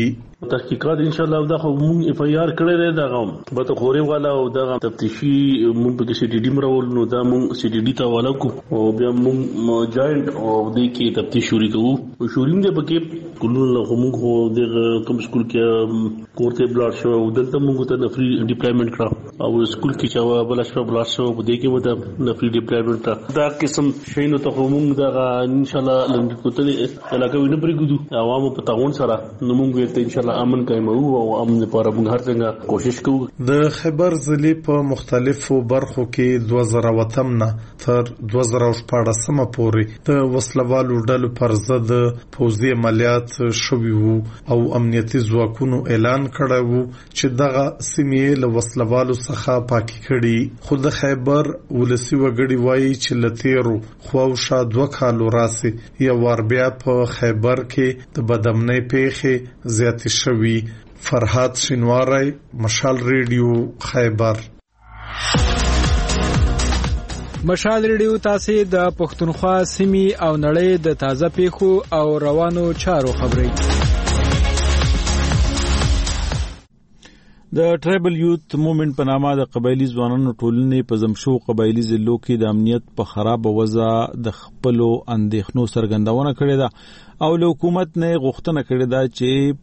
تحقیقات ان شاء الله دا خو مونږ اف آی آر کړی دی دا به ته خوري والا او دا تفتیشي مونږ په سی ډي ډي مرول نو دا مونږ سی ډي ډي ته والا کو او بیا مونږ جاینټ او د کې تفتیش شروع کوو او شوریم دې پکې کولو له مونږ د کوم سکول کې کوړته بلار شو او دلته مونږ ته نفري ډیپلایمنٹ کړه او سکول کې چې بل شپه بلار شو په دې کې ودا نفري ډیپلایمنٹ دا قسم شینو ته مونږ دا ان شاء الله لنډ کوتلې علاقه وینې پرې ګدو عوامو په تعاون سره نو مونږ ته ان شاء الله امن قائمو او امن لپاره مونږ هر څنګه کوشش کوو. د خیبر ضلع په مختلفو برخو کې دوه زره وتم نه تر دوه زره شپږم پورې د وسلوالو ډلو پر ضد پوځي عملیات شوي وو او امنیتي ځواکونو اعلان کړی وو چې دغه سیمې له وسلوالو څخه پاکي کړي. خو د خیبر ولسي وګړي وایي چې له تیرو خواوشا دوه کالو راسي یو وار بیا په خیبر کې د بدامنۍ پیښې زیاتې شوي. فرحات شینواری، مشال ریډیو، خیبر. مشال ریډیو تاسو د پښتونخوا سیمې او نړۍ د تازه پیښو او روانو چارو خبري. د ټرایبل یوت موومېنټ په نامه د قبایلی ځوانانو ټولنې په زمشو قبایلی ضلعو کې د امنیت په خراب وضع د خپلو اندېښنو څرګندونه کړې ده او له حکومت نه غوښتنه کړې ده چې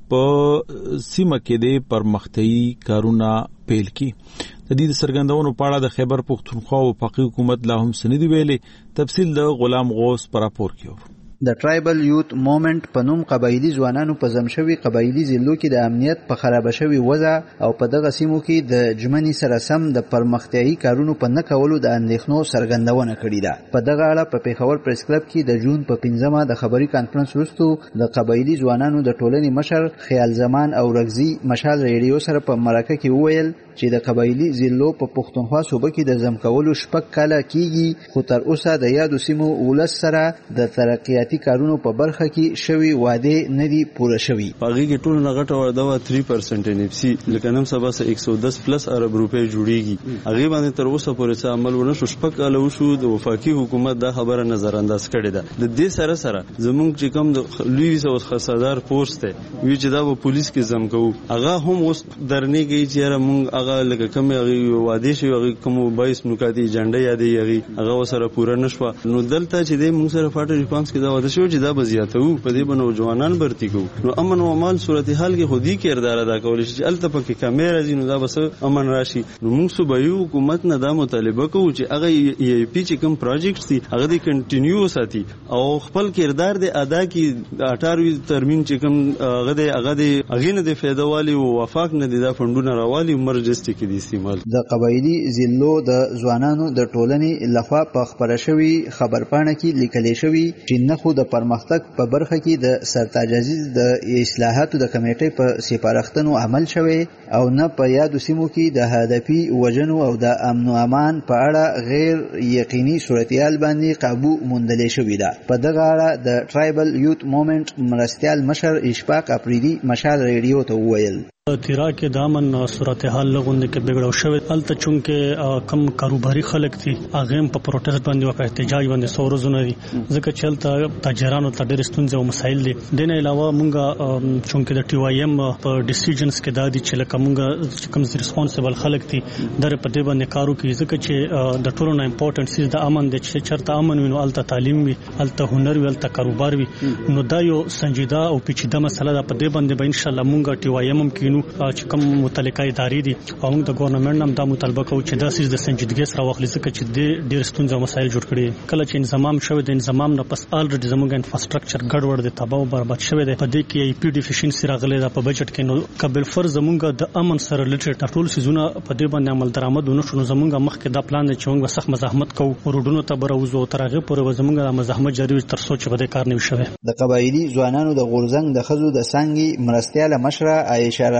په سیمه کې د پرمختیايي کارونه پیل کړي. د دې څرګندونو په اړه د خیبر پښتونخوا او وفاقي حکومت لا هم څه نه دی ویلي. تفصیل د غلام غوث پر راپور کې. د ټرایبل یوت موومېنټ په نوم قبایلی ځوانانو په زمشوي قبایلی ضلعو کې د امنیت په خراب شوي وضع او په دغه سیمو کې د جمنی سره سم د پرمختیايي کارونو په نه کولو د اندېښنو څرګندونه کړې ده. په دغه اړه په پیښور پریس کلب کې د جون په پنځمه د خبري کانفرنس وروسته د قبایلی ځوانانو د ټولنې مشر خیال زمان او رغزي مشال ریډیو سره په مرکه کې وویل چې د قبایلی ضلعو په پښتونخوا صوبه کې د زم کولو شپږ کاله کېږي خو تر اوسه د یادو سیمو ولس سره د ترقیاتي کارونو په برخه کې شوي وعده نه دي پوره شوي. هغه کې ټول نغټه وعده و تین پرسنټ ان اف سی لکه نن سبا سه یک سو دس پلس ارب روپے جوړیږي. هغه باندې تر اوسه پورې څه عمل ونه شو. شپږ کاله وشو د وفاقي حکومت دا خبره نظر انداز کړې ده. د دې سره سره زمونږ چې کوم د لوی سو خصادار فورس ته وی چې دا په پولیس کې زم کوو هغه هم اوس درنېږي چې موږ هغه لکه کوم هغه وعده شي هغه کوم بایس نکاتي ایجنډا یادې هغه هغه سره پوره نشو. نو دلته چې د موږ سره فاټ ریسپانس کې دا وعده شو چې دا بزیاتو په دې باندې نوجوانان برتی کو. نو امن او امان صورتحال کې خودي کردار ادا کول شي چې الته پکې کیمرا دي نو دا بس امن راشي. نو موږ صوبایي حکومت نه دا مطالبه کوو چې هغه ای پی چې کوم پروجیکټ دي هغه دې کنټینیو ساتي او خپل کردار دې ادا کړي. اټاروي ترمیم چې کوم هغه دې هغه دې هغه نه دې فایده والی او وفاق نه دي دا فندونه راوالي مرجستي کې دي استعمال. د قبایلی ضلعو د ځوانانو د ټولنې لخوا په خبره شوی خبرپاڼه کې لیکل شوی چې نه خو د پرمختګ په برخه کې د سرتاج عزیز د اصلاحاتو د کمیټې په سپارښتنو عمل شوی او نه په یادو سیمو کې د هدفي وجنو او د امن او امان په اړه غیر یقیني صورتحال باندې قابو موندل شوی ده. په دغه اړه د ټرایبل یوت موومېنټ مرستيال مشر اشفاق اپریدي مشال ریډیو ته وویل تیرا کې د امن صورتحال لغونډه کې بګړو شوی الته چونکه کم کاروباري خلک دي هغه په پروتست باندې او احتجاج باندې سورزونه دي ځکه چې الته تاجرانو ته ډېر ستونزې او مسایل دي. د نه علاوه مونږه چونکه د ټي واي ایم په ډیسیژنز کې د دې چې لکه مونږه کوم ریسپانسیبل خلک دي در په دې باندې کارو کوي ځکه چې د ټولو نه امپورټنت سیز د امن د چې چرته امن وینو الته تعلیم وي الته هنر وي الته کاروبار وي. نو دا یو سنجیده او پیچیده مسله ده. په دې باندې به ان شاء الله مونږه ټي واي ایم کینو چې کوم متعلقه ادارې دي او موږ د ګورنمنت هم دا مطالبه کوو چې دا سیس د سنجیدګۍ سره واخلي ځکه چې د ډېر ستونزې او مسایل جوړ کړي. کله چې انضمام شوی د انضمام نه پس الریډي زموږ انفراستراکچر ګډوډ دی تباہ او برباد شوی دی. په دې کې ای پی ډیفیشنسي راغلي ده په بجټ کې. نو قبل فرض زموږ د امن سره ریلیټډ ټول سيزونه په دې باندې عمل درآمد ونه شو. زموږ مخکې دا پلان دی چې موږ سخت مزاحمت کوو روډونو ته بروزو تر هغه پورې زموږ د مزاحمت جاری تر سوچ به د کار نه وشوي. د قبایلی ځوانانو د غورزنګ د خزو د سانګي مرستياله مشره عائشه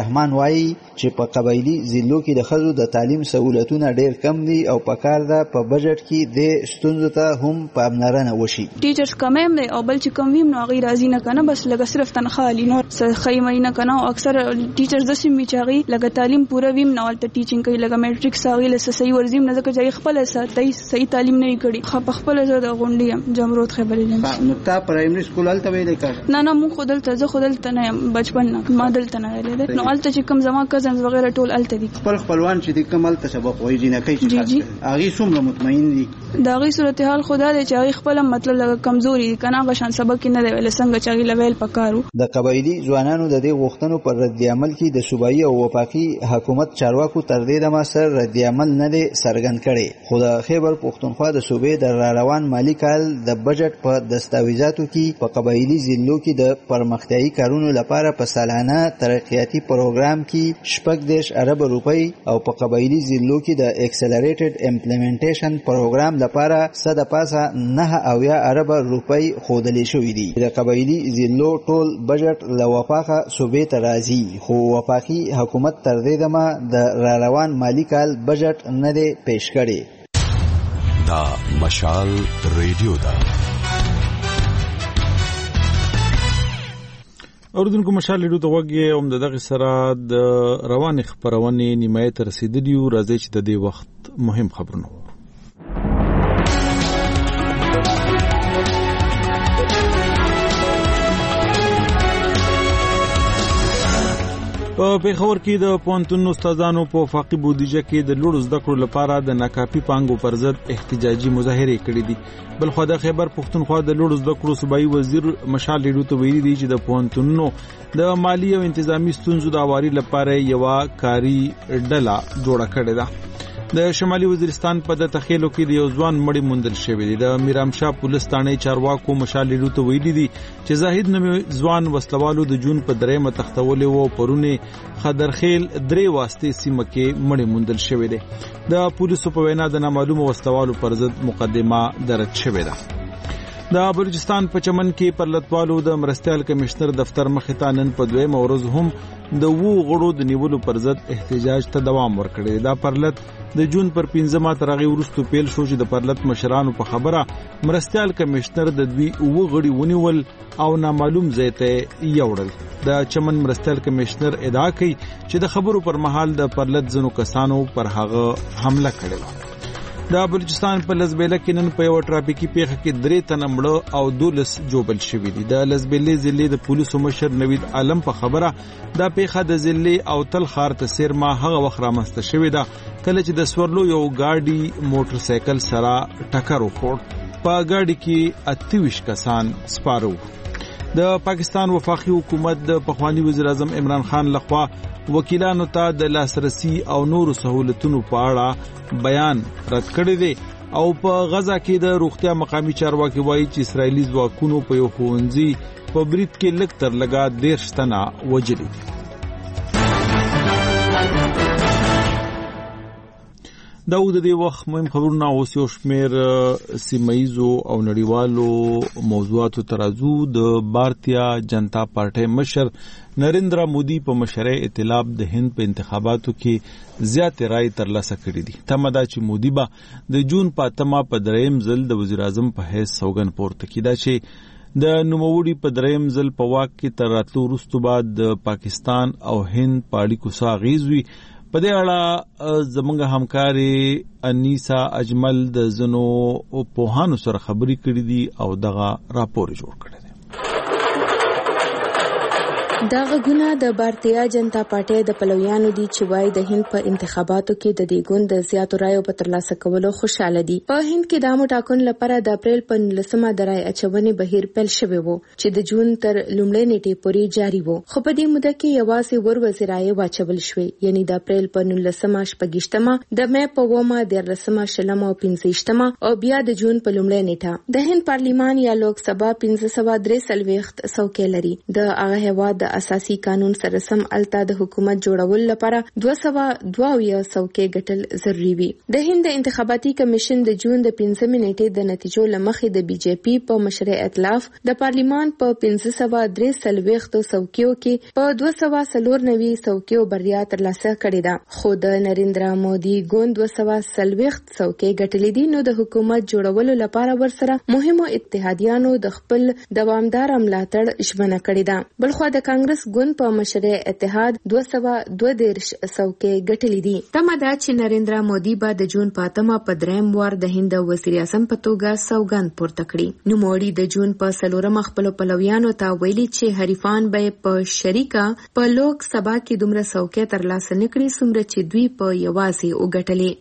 رحمان وایي چې په قبایلی ضلعو کې د ښځو د تعلیم سہولتونه ډېر کم دي او پکار ده په بجټ کې د ستونزو ته هم پاملرنه وشي. ټیچرز کم هم دی او بل چې کم ویم نو هغه راضي نه کنه بس لکه صرف تنخواه علی نور خیمه نه کنه او اکثر ټیچرز د سیمې چاغي لکه تعلیم پوره ویم نه ولته ټیچینګ کوي لکه میټریکس هغه له صحیح ورزیم نه ځکه چې خپل ساتي صحیح تعلیم نه کړي خو په خپل زړه غونډي جمرود خبرې نه نو تا پرایمري سکول الته ویلې کړ نه نه مو خودل ته زه خودل ته نه بچپن نه ما دلته نه ویلې نو الته چې کوم زما کزنز وغیرہ ټول الته دي خپل خپلوان چې د کمال ته سبق وایي جنہ کوي چې هغه څومره مطمئن دي دا غي صورتحال خدا دې چې هغه خپل مطلب لږ کمزوري کنه غشان سبق نه دی ویل څنګه چې هغه لویل پکارو. د قبایلی ځوانانو د دې غوښتنو پر رد عمل کې د صوبایي او وفاقي حکومت چارواکو تر دې دمه سر رد عمل نه دی څرګند کړي. خو د خیبر پښتونخوا د صوبې د را روان مالی کال د بجټ په دستاویزاتو کې په قبایلی ضلعو کې د پرمختیايي کارونو لپاره په سالانه ترقیاتي پروګرام کې شپږ دېرش ارب روپۍ او په قبایلی ضلعو کې د ایکسلریټډ امپلیمنټیشن پروګرام لپاره صد پاسه نه اویا ارب روپۍ ښودلې شوې دي. د قبایلی ضلعو ټول بجټ له وفاقه صوبې ته راځي خو وفاقي حکومت تر دې دمه د را روان مالی کال بجټ نه دی پیش کړی. دا مشال ریډیو دا اوردونکو مشال ریډیو ته وګورئ او د دغه سره د روان خبرونه نیمایه تر رسیدلی او راځي چې د دې وخت مهم خبرونه په پیښور کې د پوهنتون استادانو په وفاقي بودیجه کې د لوړ زده کړو لپاره د ناکافي پانګو پر ضد احتجاجي مظاهره کړې دي. بل خو د خیبر پښتونخوا د لوړ زده کړو صوبایي وزیر مشال ریډیو ته ویلي دی چې د پوهنتونونو د مالی او انتظامی ستونزو د اواري لپاره یو کاری ډله جوړه کړې ده. د شمالي وزیرستان په د تخیلو کې د یو ځوان مړی موندل شوی دی. د میرامشاه پولیس ثانې چارواکو مشال ریډیو ته ویلي دي چې زاهد نومي ځوان وسلوالو د جون په درېمه تختولې وو پرونه خدرخیل درې واسطې سیمه کې مړی موندل شوی دی. د پولیسو په وینا د نامعلومه وسلوالو پر ضد مقدمه درج شوې ده. د بلوچستان په چمن کې پر لټوالو د مرستيال کمشنر دفتر مخې ته نن په دویم ورځ هم د وو غړو د نیولو پر ضد احتجاج ته دوام ورکړی. دا پرلط د جون پر پنځمه ترغي ورستو پیل شو چې د پرلط مشرانو په خبره مرستيال کمشنر د دوی وو غړي ونیول او نامعلوم ځای ته یوړل. د چمن مرستيال کمشنر ادعا کوي چې د خبرو پر مهال د پرلط زنو کسانو پر هغه حمله کړې و. د بلوچستان په لزبیله کې نن په یو ټرافیکي پیښه کې درې تنه مړه او دولس جوبل شوي دي. د لزبیله ضلع د پولیسو مشر نوید عالم په خبره دا پیښه د ضلع او تل خار ته سیرما هغه وخت رامنځته شوې ده کله چې د سورلو یو گاډي موټر سایکل سره ټکر وخوړ. په گاډي کې اتویش کسان سپارو. د پاکستان وفاقي حکومت د پخوانی وزیر اعظم عمران خان لخوا وکیلانو ته د لاسرسي او نورو سہولتونو په اړه بیان رد کړی دی او په غزا کې د روغتیا مقامی چارواکي وایي چې اسرایلی ځواکونو په یو ښوونځي په برید کې لږ تر لږه دېرش تنه وژلي دي. دا د دې وخت مهم خبرونه اوس یو شمېر سیمایزو او نړیوالو موضوعاتو ترازو. د بھارتیا جنتا پارټي مشر نریندرا مودي په مشرۍ ائتلاف د هند په انتخاباتو کې زیاتې رائے ترلاسه کړې دي. تمه ده چې مودي به د جون په اتمه په دریم ځل د وزیر اعظم په حیث سوګند پورته کړي. دا چې د نوموړي په دریم ځل په واک کې تر راتلو وروسته بعد د پاکستان او هند په اړیکو څه اغیز وي. په دې اړه زموږ همکاري انیسا اجمل د زنو پوهانو سره خبرې کړې دي او دغه راپور جوړ کړی دی. دا غږونه د بھارتیا جنتا پارټي د پلویانو دي چې وايي د هند په انتخاباتو کې د دې ګوند د زیاتو رایو په ترلاسه کولو خوشاله دي. په هند کې د عامو ټاکنو لپاره د اپریل په نولسمه د رای اچونې بهیر پیل شوی وو چې د جون تر لومړۍ نیټې پورې جاري وو. خو په دې موده کې یوازې ور وزیرای واچول شوې، یعنی د اپریل په نولسمه شپږشتمه، د مې په اوومه دیارلسمه شلمه او پنځویشتمه او بیا د جون په لومړۍ نیټه. د هند پارلیمان یا لوک سبا پنځه سوه درې څلوېښت څوکۍ لري. د هغه هیواد د اساسي قانون سره سم الته د حکومت جوړول لپاره دوه سوه دوه اویا څوکۍ ګټل ضروري وي. د هند انتخاباتي کمیشن د جون د پنځمې نیټې د نتیجو لمخې د بي جے پي په مشر ائتلاف د پارلیمان په پنځه سوه درې څلوېښت څوکیو کې په دوه سوه څلور نوي څوکیو بریا ترلاسه کړې ده، خو د نریندرا مودي ګوند دوه سوه څلوېښت څوکۍ ګټلې دي. نو د حکومت جوړولو لپاره ورسره مهمو اتحادیانو د خپل دوامدار ملاتړ ژمنه کړې ده. بلخوا د کانګرس ګوند په مشر اتحاد دوه سوه دوه دېرش څوکۍ ګټلې دي. تمه ده چې نریندرا مودي به د جون په اتمه په درېیم وار د هند وزیر اعظم په توګه سوګند پورته کړي. نوموړي د جون په څلورمه خپلو پلویانو ته ویلي چې حریفان به په شریکه په لوک سبا کې دومره څوکۍ ترلاسه نکړي څومره چې دوی په یوازې وګټلې.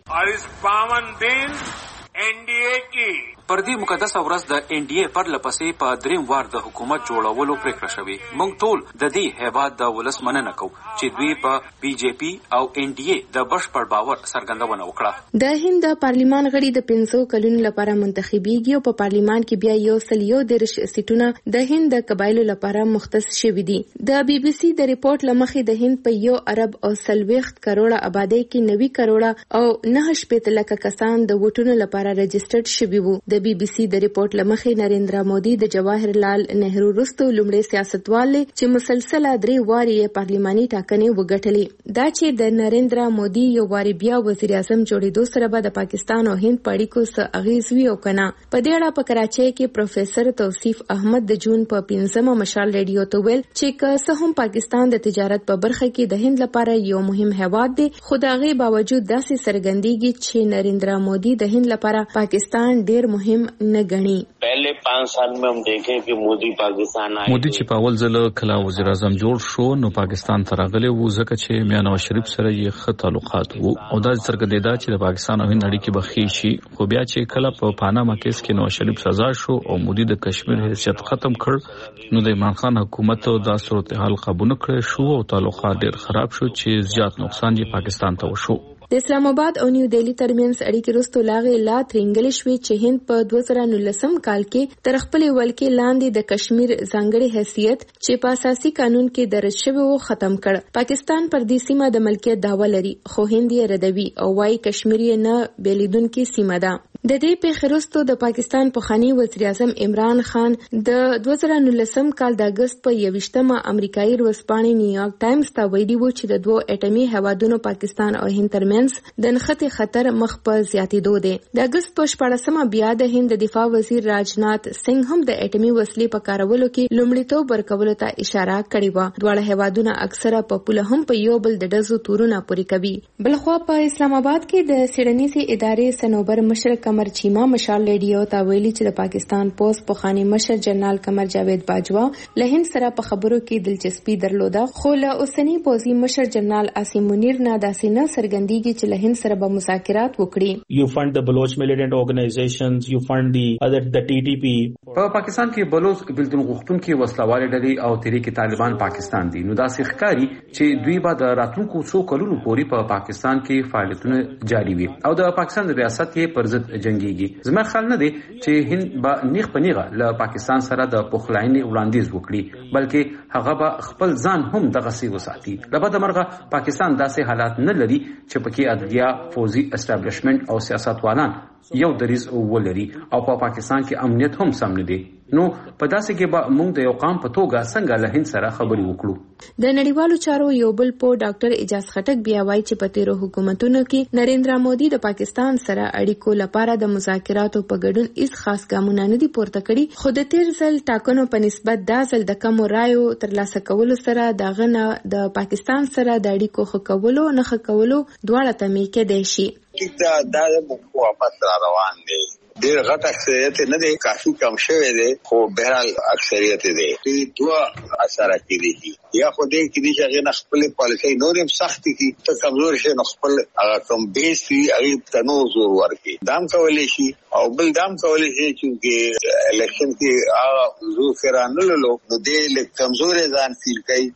این ڈی اے کی پر دې مقدسه ورځ د این ډي اے پر لپسې په دریم وار د حکومت جوړولو پریکړه شوې. موږ ټول د دې هیواد د ولس مننه کوو چې دوی په بي جے پي او این ډي اے د بشپړ باور څرګندونه وکړه. د هند د پارلیمان غړي د پنځو کلونو لپاره منتخبيږي او په پارلیمان کې بیا یو سل یو دېرش سیټونه د هند د قبایلو لپاره مختص شوي دي. د بي بي سي د ریپورت لمخې د هند په یو ارب او څلوېښت کروڑه آبادی کې نوي کروڑه او نه شپېته لکه کسان د ووټونو لپاره رجسټرډ شوي وو. د بي بي سي د ریپورت لمخې نریندرا مودي د جواهر لال نهرو وروسته لومړی سیاستوال چې مسلسله درې واري پارلماني ټاکنې وګټلې. دا چې د نریندرا مودي یو واري بیا وزیر اعظم جوړېدو سره به د پاکستان او هند په اړیکو څه اغیز وي او کنه. په دې اړه په کراچۍ کې پروفیسر توصیف احمد د جون په پنځمه مشال ریډیو ته ویل چې که څه هم پاکستان د تجارت په برخه کې د هند لپاره یو مهم هیواد دی، خو د هغې باوجود داسې څرګندېږي چې نریندرا مودي د هند لپاره پاکستان ډیر مهم نه ګڼي. پہلے پانچ سال میں ہم دیکھیں کہ مودی پاکستان آئے مودي چې په اول ځل کله وزیر اعظم جوړ شو نو پاکستان ته راغلی وو ځکه چې میا نواز شریف سره یې ښه تعلقات وو او دا څرګندېده چې د پاکستان او هند اړیکې به ښې شي. خو بیا چې کله په پاناما کیس کې نواز شریف سزا شو او مودي د کشمیر حیثیت ختم کړ نو د عمران خان حکومت دا صورتحال قبول کړی شو او تعلقات ډیر خراب شو چې زیات نقصان یې پاکستان ته وشو. د اسلام آباد او نیو دهلی ترمنځ اړیکې وروسته لاغې لا ترنګلې شوې چې هند په دوه زره نولسم کال کې تر خپلې ولکې لاندې د کشمیر ځانګړی حیثیت چې په اساسي قانون کې درج شوی و ختم کړ. پاکستان پر دې سیمه د ملکیت دعوه لري خو هند یې ردوي او وايي کشمیر یې نه بیلیدونکې سیمه ده. د دې پیښې وروسته د پاکستان پخوانی وزیر اعظم عمران خان د دوه زره نولسم کال د اگست په یوویشتمه امریکایي ورځپاڼې نیویارک ټایمز ته ویلي و چې د دوه اټومي هیوادونو پاکستان او هند ترمنځ د نښتې خطر مخ په زیاتېدو دی. د اگست په شپاړسمه بیا د هند د دفاع وزیر راجنات سنگ هم د اټومي وسلې په کارولو کې لومړیتوب ورکولو ته اشاره کړې وه. دواړه هیوادونه اکثره په پوله هم په یو بل د ډزو تورونه پورې کوي. بلخوا په اسلام آباد کې د څېړنیزې ادارې سنوبر مشر قمر چیما مشال ریډیو ته ویلي چې د پاکستان پوسټ پخوانی مشر جنرال قمر جاوید باجوا له هند سره په خبرو کې دلچسپي درلوده، خو له اوسنی پوځي مشر جنرال عاصم منیر نه داسې نه څرګندېږي چې له هند سره به مذاکرات وکړي. You fund the Baloch militant organizations, you fund the other the T T P. په پاکستان کې بلوچ بلدون غوښتونکي وسلوال ډلې او تحریک طالبان پاکستان دي. نو دا ښکاري چې دوی به د راتلونکو څو کلونو پورې په پاکستان کې فعالیتونه جاري وي او د پاکستان ریاست یې پر ضد جنگيږي. زما خیال نه دی چې هند به نیغ په نیغه له پاکستان سره د پخلاینې وړاندیز وکړي، بلکې هغه به خپل ځان هم دغه سی وساتي. لبد مرغه پاکستان داسې حالات نه لري چې پکې عدلیه، فوزي اسټابلیشمنت او سیاستوالان یو دریز ولري او په پاکستان کې امنیت هم سم نه دی. نو په داسې کې به موږ د یو قام په توګه څنګه له هند سره خبرې وکړو. د نړیوالو چارو یو بل په ډاکټر اجاز خټک بیا وایي چې په تیرو حکومتونو کې نریندرا مودي د پاکستان سره اړیکو لپاره د مذاکراتو په ګډون هیڅ خاص ګامونه نه دي پورته کړي، خو د تیر ځل ټاکنو په نسبت دا ځل د کمو رایو ترلاسه کولو سره دغه نه د پاکستان سره د اړیکو ښه کولو نه ښه کولو دواړه تمې کېدای شي. دا د واپس را روان دی. ډېر غټ اکثریت نه دی، کافي کم شوی دی، خو بهرحال اکثریت دی. دوه اثر کېدي یا خو دې کې دي چې هغه خپل پالیسي نورم سخت کی ته کمزور شي نو خپل هغه کم بیس وی هغه تنو زور ورکی دام کولای شي او بل دام کولای شي چې الیکشن کې هغه زور فرانلو نو دې له کمزور ځان فیل کوي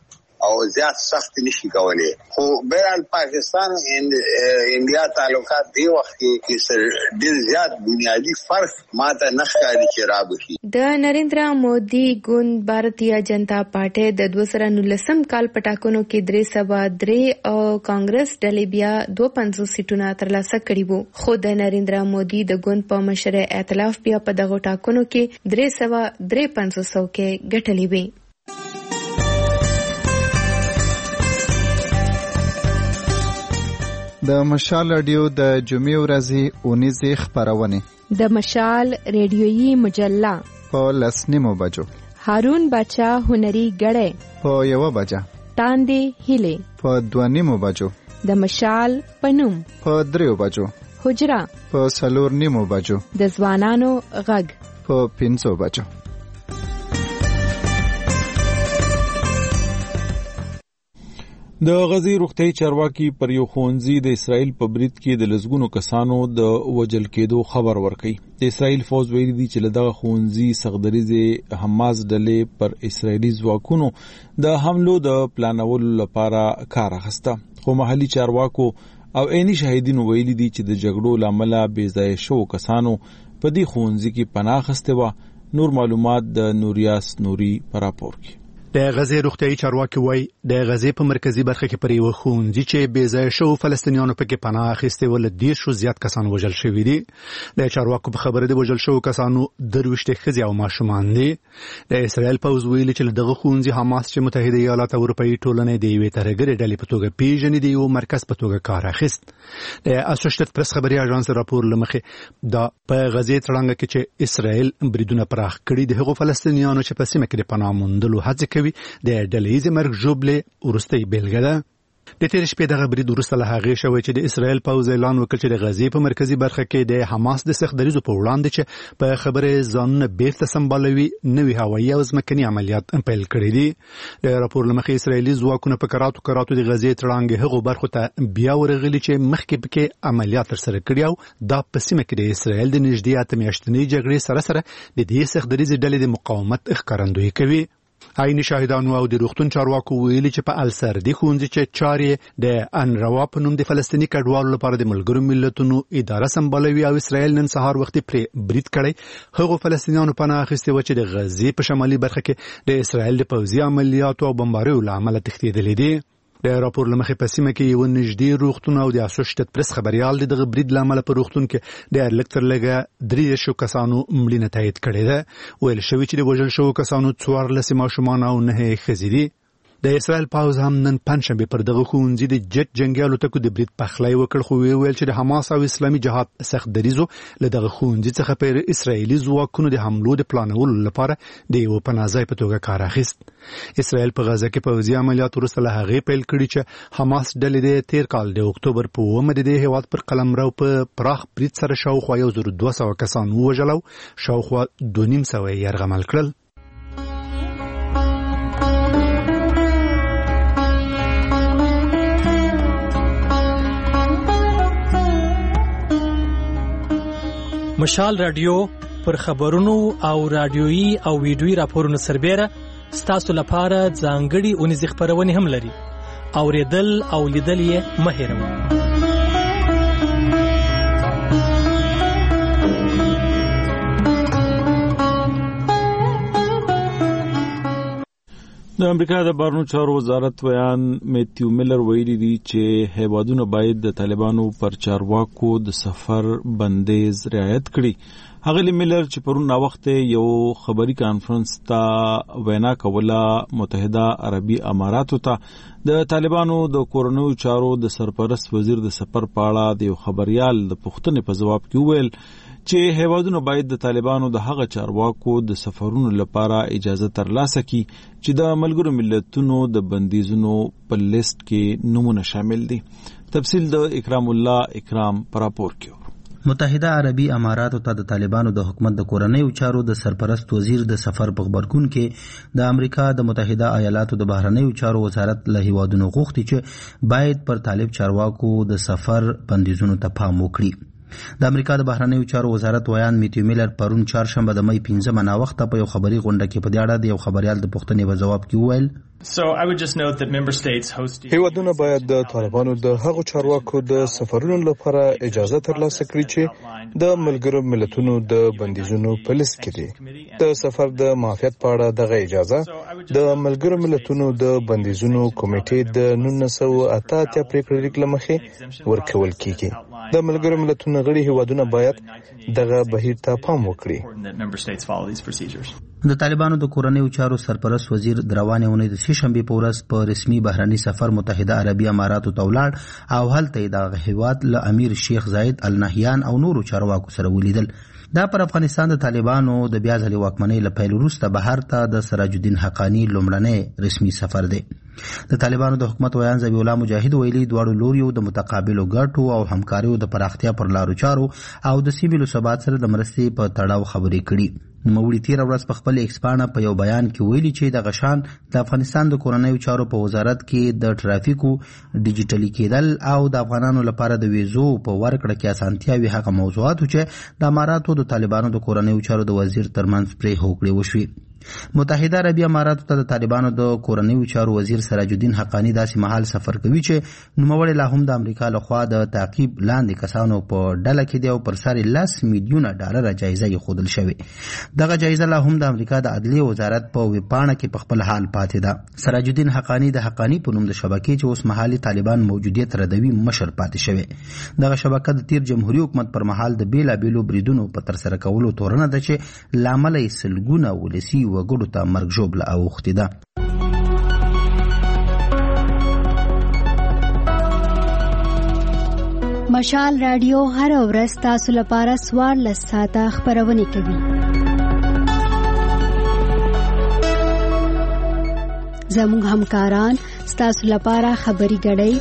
او زیات سخت نشي کولای. خو بهرحال پاکستان انډیا تعلقات دی وخت کې ډیر زیات بنیادی فرق ماته نه ښکاري چې راوځي. د نریندرا مودي ګوند بھارتیہ جنتا پارټي د دوه زره نولسم کال پټاکنو کې درې سوه درې او کانګرس ډلې بیا دوه پنځوس سیټونه ترلاسه کړي وو. خو د نریندرا مودي د ګوند په مشر ائتلاف بیا په دغه ټاکنو کې درې سوه درې پنځوس کې ګټلې وې. د مشال رادیو د جمعې ورځې اونیزې خپرونې د مشال ریډیویي مجله په لس نیمو بجو، هارون باچا هنري ګړی په یوه بجه، تاندې هیلې په دوه نیمو بجو، د مشال پنوم په دریو بجو، حجره په څلور نیمو بجو، د ځوانانو غږ په پنځو بجو. د غزې روغتیايي چارواکي پر یو ښوونځي د اسرائیل په برید کې د لسګونو کسانو د وژل کېدو خبر ورکړي. د اسرائیل فوج ویلي دي چې له دغه ښوونځي سخدریزې حماس ډلې پر اسرائیلي ځواکونو د حملو د پلانولو لپاره کار اخیسته. خو محلي چارواکو او عیني شاهدینو ویلي دي چې د جګړو لامل بې ځایه شوو کسانو په دې ښوونځي کې پناه اخیستې وه. نور معلومات د نوریاس نوري په راپور کې. د غزې روغتیايي چارواکي وایي د غزې په مرکزی برخه کې پر یو ښوونځي چې بې ځایه شوو فلسطینیانو پکې پناه اخیستې ول دیرشو زیات کسان وژل شوي دي. د چارواکو په خبره د وژل شوو کسانو درویشت ښځې او ماشومان دي. د اسرائیل پوځ ویلي چې دغه ښوونځي حماس چې متحده ایالات اروپایي ټولنې د یوې ترهګرې ډلې په توګه پیژني د یو مرکز په توګه کار اخیست. د اسوسییټډ پریس خبري اژانس راپور لمخې دا په غزې تړانګه کې چې اسرائیل بریدونه پراخ کړي د هغو فلسطینیانو چې په سیمه کې د پناه موندلو هڅه کوي د ډلهیزې مرګ ژوبلې وروستۍ بیلګه ده. د تېرې شپې دغه برید وروسته له هغې شوی چې د اسرائیل پوځ اعلان وکړ چې د غزې په مرکزي برخه کې د حماس د سخت دریځو په وړاندې چې په خبرې ځانونه بیرته سمبالوي نوي هوایي او ځمکني عملیات پیل کړي دي. د راپور له مخې اسرائیلي ځواکونه په کراتو کراتو د غزې تړانګې هغو برخو ته بیا ورغلي چې مخکې پکې عملیات ترسره کړي او دا په سیمه کې د اسرائیل د نږدې اته میاشتنۍ جګړې سره سره د دې سخت دریځې ډلې د مقاومت ښکارندویي کوي. عیني شاهدانو او د روغتون چارواکو ویلي چې په السردي ښوونځي چې چارې د انروا په نوم د فلسطیني کډوالو لپاره د ملګرو ملتونو اداره سمبالوي او اسرائیل نن سهار وختي پرې برید کړی. هغو فلسطینیانو پناه اخیستې وه چې د غزې په شمالي برخه کې د اسرائیل د پوځي عملیاتو او بمباریو له امله تښتېدلي دي. د راپور له مخې په سیمه کې یو نږدې روغتون او د اسوسییټډ پریس خبريال د دغه برید له امله په روغتون کې د لږ تر لږه درې شو کسانو مړینه تایید کړې ده. ویل شوي چې د وژل شوو کسانو څوارلس ماشومان او نهه ښځې دي. د اسرائیل پوځ هم نن پنځشنبه پر دغه ښوونځي د جټ جنگي الوتکو د برید پخلی وکړ، خو ویل چې د حماس او اسلامي جهاد سخت دریځو له دغه ښوونځي څخه پر اسرائیلي ځواکونو د حملو د پلانولو لپاره د یو پناهځای په توګه کار اخیست. اسرائیل په غزه کې پوځي عملیات وروسته له هغې پیل کړي چې حماس ډلې د تیر کال د اکتوبر په اوومه د دې هېواد پر قلمرو په پراخ برید سره شاوخوا یو زر دوه سوه کسان ووژل او شاوخوا دوه نیم سوه یې یرغمل کړل. مشال رادیو پر خبرونو او رادیويي او ویډیويي راپورونو سربېره ستاسو لپاره ځانګړي اونیزې خپرونې هم لري. اوریدل او لیدل یې مه هېروئ. د امریکا د بهرنیو چارو وزارت ویان میتیو میلر ویلي دي چې هیوادونه باید د طالبانو پر چارواکو د سفر بندیز رعایت کړي. هغه میلر چې پرون نا وخت یو خبري کانفرنس ته وینا کوله متحده عربي اماراتو ته د طالبانو د کورنیو چارو د سرپرست وزیر د سفر په اړه د یو خبريال د پوښتنې په جواب کې وویل چې هیوادونه باید د طالبانو د هغه چارواکو د سفرونو لپاره اجازه ترلاسه کړي چې د ملګرو ملتونو د بندیزونو په لیست کې نمونه شامل دي. تفصیل د اکرام الله اکرام پر راپور کې. متحده عربي اماراتو ته د طالبانو د حکومت د کورنیو چارو د سرپرست وزیر د سفر په خبرګون کې د امریکا د متحده ایالاتو د بهرنیو چارو وزارت له هیوادونو غوښتي چې باید پر طالب چارواکو د سفر بندیزونو ته پام وکړي. د امریکا د بهرنیو چارو وزارت ویان میتیو میلر پرون چهارشنبه د مې پنځمه ناوخته په یو خبري غونډه کې په دې اړه د یو خبريال د پوښتنې په جواب کې وویل هیوادونه باید د طالبانو د هغو چارواکو د سفرونو لپاره اجازه ترلاسه کړي چې د ملګرو ملتونو د بندیزونو په لیست کې دي. د سفر د معافیت په اړه دغه اجازه د ملګرو ملتونو د بندیزونو کمیټې د نولس سوه اته اتیا پریکړې لیک له مخې ورکول کیږي. د ملګرو ملتونو غړي هیوادونه باید دغه بهیر ته پام وکړي. د طالبانو د کورنیو چارو سرپرست وزیر د روانې اونۍ د سې شنبې په ورځ په رسمي بهرني سفر متحده عربي اماراتو ته ولاړ او هلته یې د هیواد له امیر شیخ زاید النهیان او نورو چارواکو سره ولیدل. دا پر افغانستان د طالبانو د بیا ځلې واکمنۍ له پیل وروسته بهر ته د سراج الدین حقانی لومړنی رسمي سفر دی. د طالبانو د حکومت ویان ذبیح الله مجاهد ویلي دواړو لوریو د متقابلو ګټو او همکاریو د پراختیا پر لارو چارو او د سیمې له ثبات سره د مرستې په تړاو خبرې کړي. نوموړي تېره ورځ په خپل ایکس پاڼه په یو بیان کې ویلي چې د غشان د افغانستان د کورنیو چارو په وزارت کې د ټرافیکو ډیجیټلي کېدل او د افغانانو لپاره د ویزو په ورکړه کې اسانتیاوې هغه موضوعاتو چې د اماراتو د طالبانو د کورنیو چارو د وزیر ترمنځ پرې هوکړې وشوې. متحده عربي اماراتو ته د طالبانو د کورنیو چارو وزیر سراج الدین حقانی داسې مهال سفر کوي چې نوموړی لا هم د امریکا لخوا د تعقیب لاندې کسانو په ډله کې دی او پر سر لس میلیونه ډالر جایزه یې ښودل شوې. دغه جایزه لا هم د امریکا د عدلیې وزارت په ویبپاڼه کې په خپل حال پاتې ده. سراج الدین حقانی د حقانی په نوم د شبکې چې اوس مهالي طالبان موجودیت ردوي مشر پاتې شوی. دغه شبکه د تیر جمهوریت حکومت پر مهال د بیلابیلو بریدونو په ترسره کولو تورنه ده چې لامل یې سلګونه ولسي وګړو ته مرګ ژوبله اوښتې ده. مشال رادیو هر ورځ تاسو لپاره څوارلس ساعته خپرونې کوي. زموږ همکاران ستاسو لپاره خبري ګډۍ،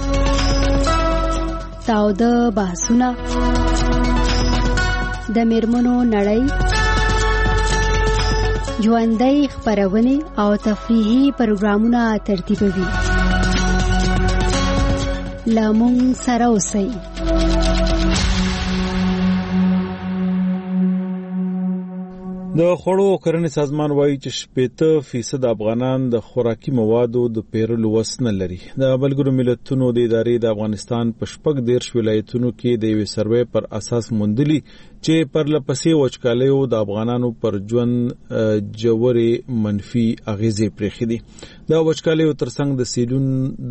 تاوده بحثونه، د میرمنو نړۍ، ژوندۍ خپرونې او تفریحي پروګرامونه ترتیبوي. له موږ سره اوسئ. د خوړو او کرنې سازمان وایي چې شپېته فیصد افغانان د خوراکي موادو د پیرلو وس نه لري. د ملګرو ملتونو د ادارې د افغانستان په شپږ دېرش ولایتونو کې د یوې سروې پر اساس موندلي چې پرلپسې وچکالیو د افغانانو پر ژوند جوړې منفي اغیزې پرېښې دي. د وچکالیو ترڅنګ د سیلون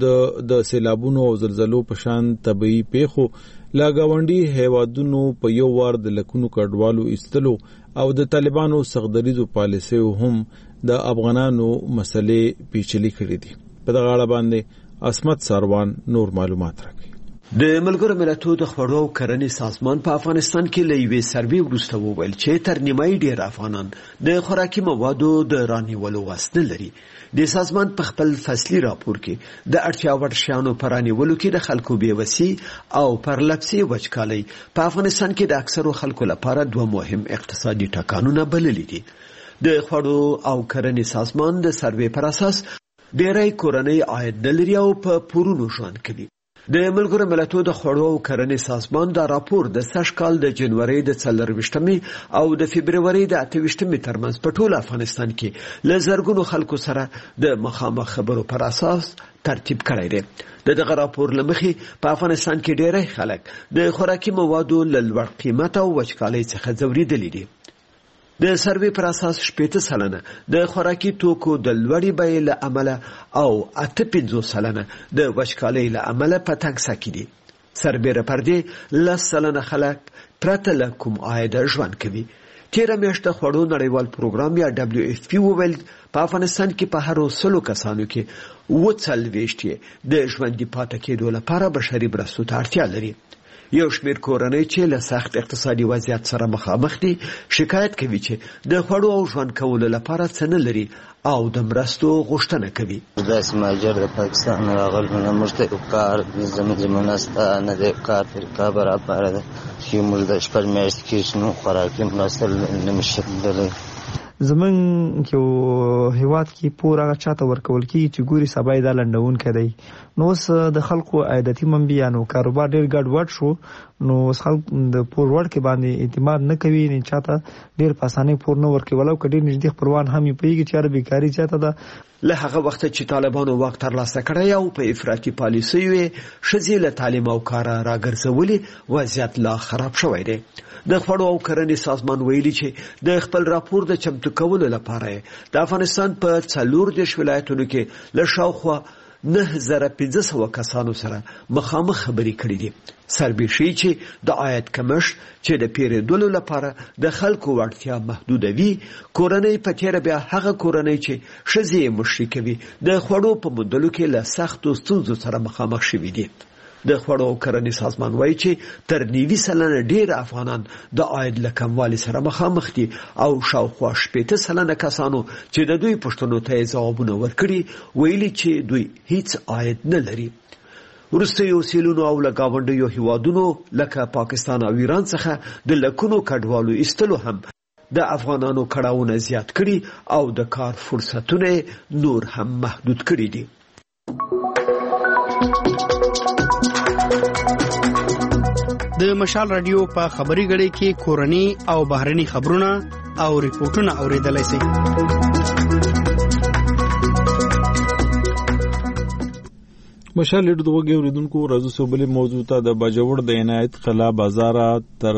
د سیلابونو او زلزلو په شان طبیعي پیښو لا گاونډي هیوادونو په یو وار د لکونو کډوالو ایستلو او د طالبانو سخدریزو پالیسیو هم د افغانانو مسلې پیچلې کړې دي. په دغه اړه باندې عصمت ساروان نور معلومات راکړي. د ملګرو ملتونو د خوړو او کرنې سازمان په افغانستان کې له یوې سروې وروسته وویل چې تر نیمایي ډېر افغانان د خوراکي موادو د رانیولو وس نه لري. د سازمان په خپل فصلي راپور کې د اړتیا وړ شیانو په رانیولو کې د خلکو بېوسي او پرلپسې وچکالۍ په افغانستان کې د اکثرو خلکو لپاره دوه مهم اقتصادي ټکانونه بللي دي. د خوړو او کرنې سازمان د سروې پر اساس ډېری کورنۍ عاید نه لري او په پورونو ژوند کوي. د ملګرو ملتونو د خوړو او کرنې سازمان دا راپور د سږ کال د جنوري د څلرویشتمې او د فبروري د اته ویشتمې ترمنځ په ټول افغانستان کې له زرګونو خلکو سره د مخامخ خبرو پر اساس ترتیب کړی دی. د دغه راپور له مخې په افغانستان کې ډېری خلک د خوراکي موادو له لوړ قیمت او وچکالۍ څخه ځورېدلي دي. د سروې پر اساس شپېته سلنه د خوراکي توکو د لوړې بیې له امله او اته پنځوس سلنه د وچکالۍ له امله په تنګسه کې دي. سربیره پر دې لس سلنه خلک پرته له کوم عایده ژوند کوي. تیره میاشت د خوړو نړیوال پروګرام یا ډبلیو ایف پی وویل په افغانستان کې په هرو سلو کسانو کې اووه څلوېښت یې د ژوندي پاتې کېدو لپاره بشري مرستو ته اړتیا لري. یو شمېر کورنۍ چې له سخت اقتصادي وضعیت سره مخامخ دي شکایت کوي چې د خوړو او ژوند کولو لپاره څه نه لري او د مرستو غوښتنه کوي. داسې مهاجر د پاکستان راغلو نه موږ ته کار زموږ زمونه شته نه دی، کار طریقه برابره ده چې موږ د شپږ میاشتې کېږي نو خوراکي مرسته نه شي تللی. زمون کې هیواد کې پورا چاته ورکول کی چې ګوري سبا د لندون کړي نو اوس د خلکو عادتي منبيانو کاروبار ډیر ګډوډ شو نو خلک د پور ور کې باندې اعتماد نه کوي نه چاته ډیر په اسانه پور نه ورکوي ولو کډیر نږدې خپلوان هم پیږي چې ار بیکاری چاته ده له هغه وخت چې طالبانو وخت ترلاسه کړی او په افراطي پالیسۍ یې شذیل تعلیم او کار راګرځولي وضعیت لا خراب شوی دی. د خوړو او کرنې سازمان ویلي چې د خپل راپور د چمتو کولو لپاره د افغانستان په څلور دیرش ولایتونو کې له شاوخوا نه زره پنځه سوه کسانو سره مخامخ خبرې کړې دي. سربې ښیي چې د عاید کمښت چې د پیرودلو لپاره د خلکو وړتیا محدودوي، کورنۍ په تیره بیا هغه کورنۍ چې ښځې یې مشري کوي د خوړو په موندلو کې له سختو ستونزو سره مخامخ شوي دي. د خوړو او کرنې سازمان وایي چې تر نوي سلنه ډیر افغانان د عاید له کموالي سره مخامخ دي او شاوخوا شپېته سلنه کسانو چې د دوی پوښتنو ته ځوابونه ورکړي ویلي چې دوی هیڅ عاید نه لري. وروستیو سیلونو او له ګاونډیو هیوادونو لکه پاکستان او ایران څخه د لکونو کډوالو ایستلو هم د افغانانو کړاوونه زیات کړي او د کار فرصتونه نور هم محدود کړي دي. د مشال رادیو په خبري غړي کې کورني او بهرني خبرونه او ریپورتونه اوریدلای شئ. مشال ریډیو دغه اوریدونکو راځو سوبلې موضوع ته د باجوړ د عنایت قلا بازار تر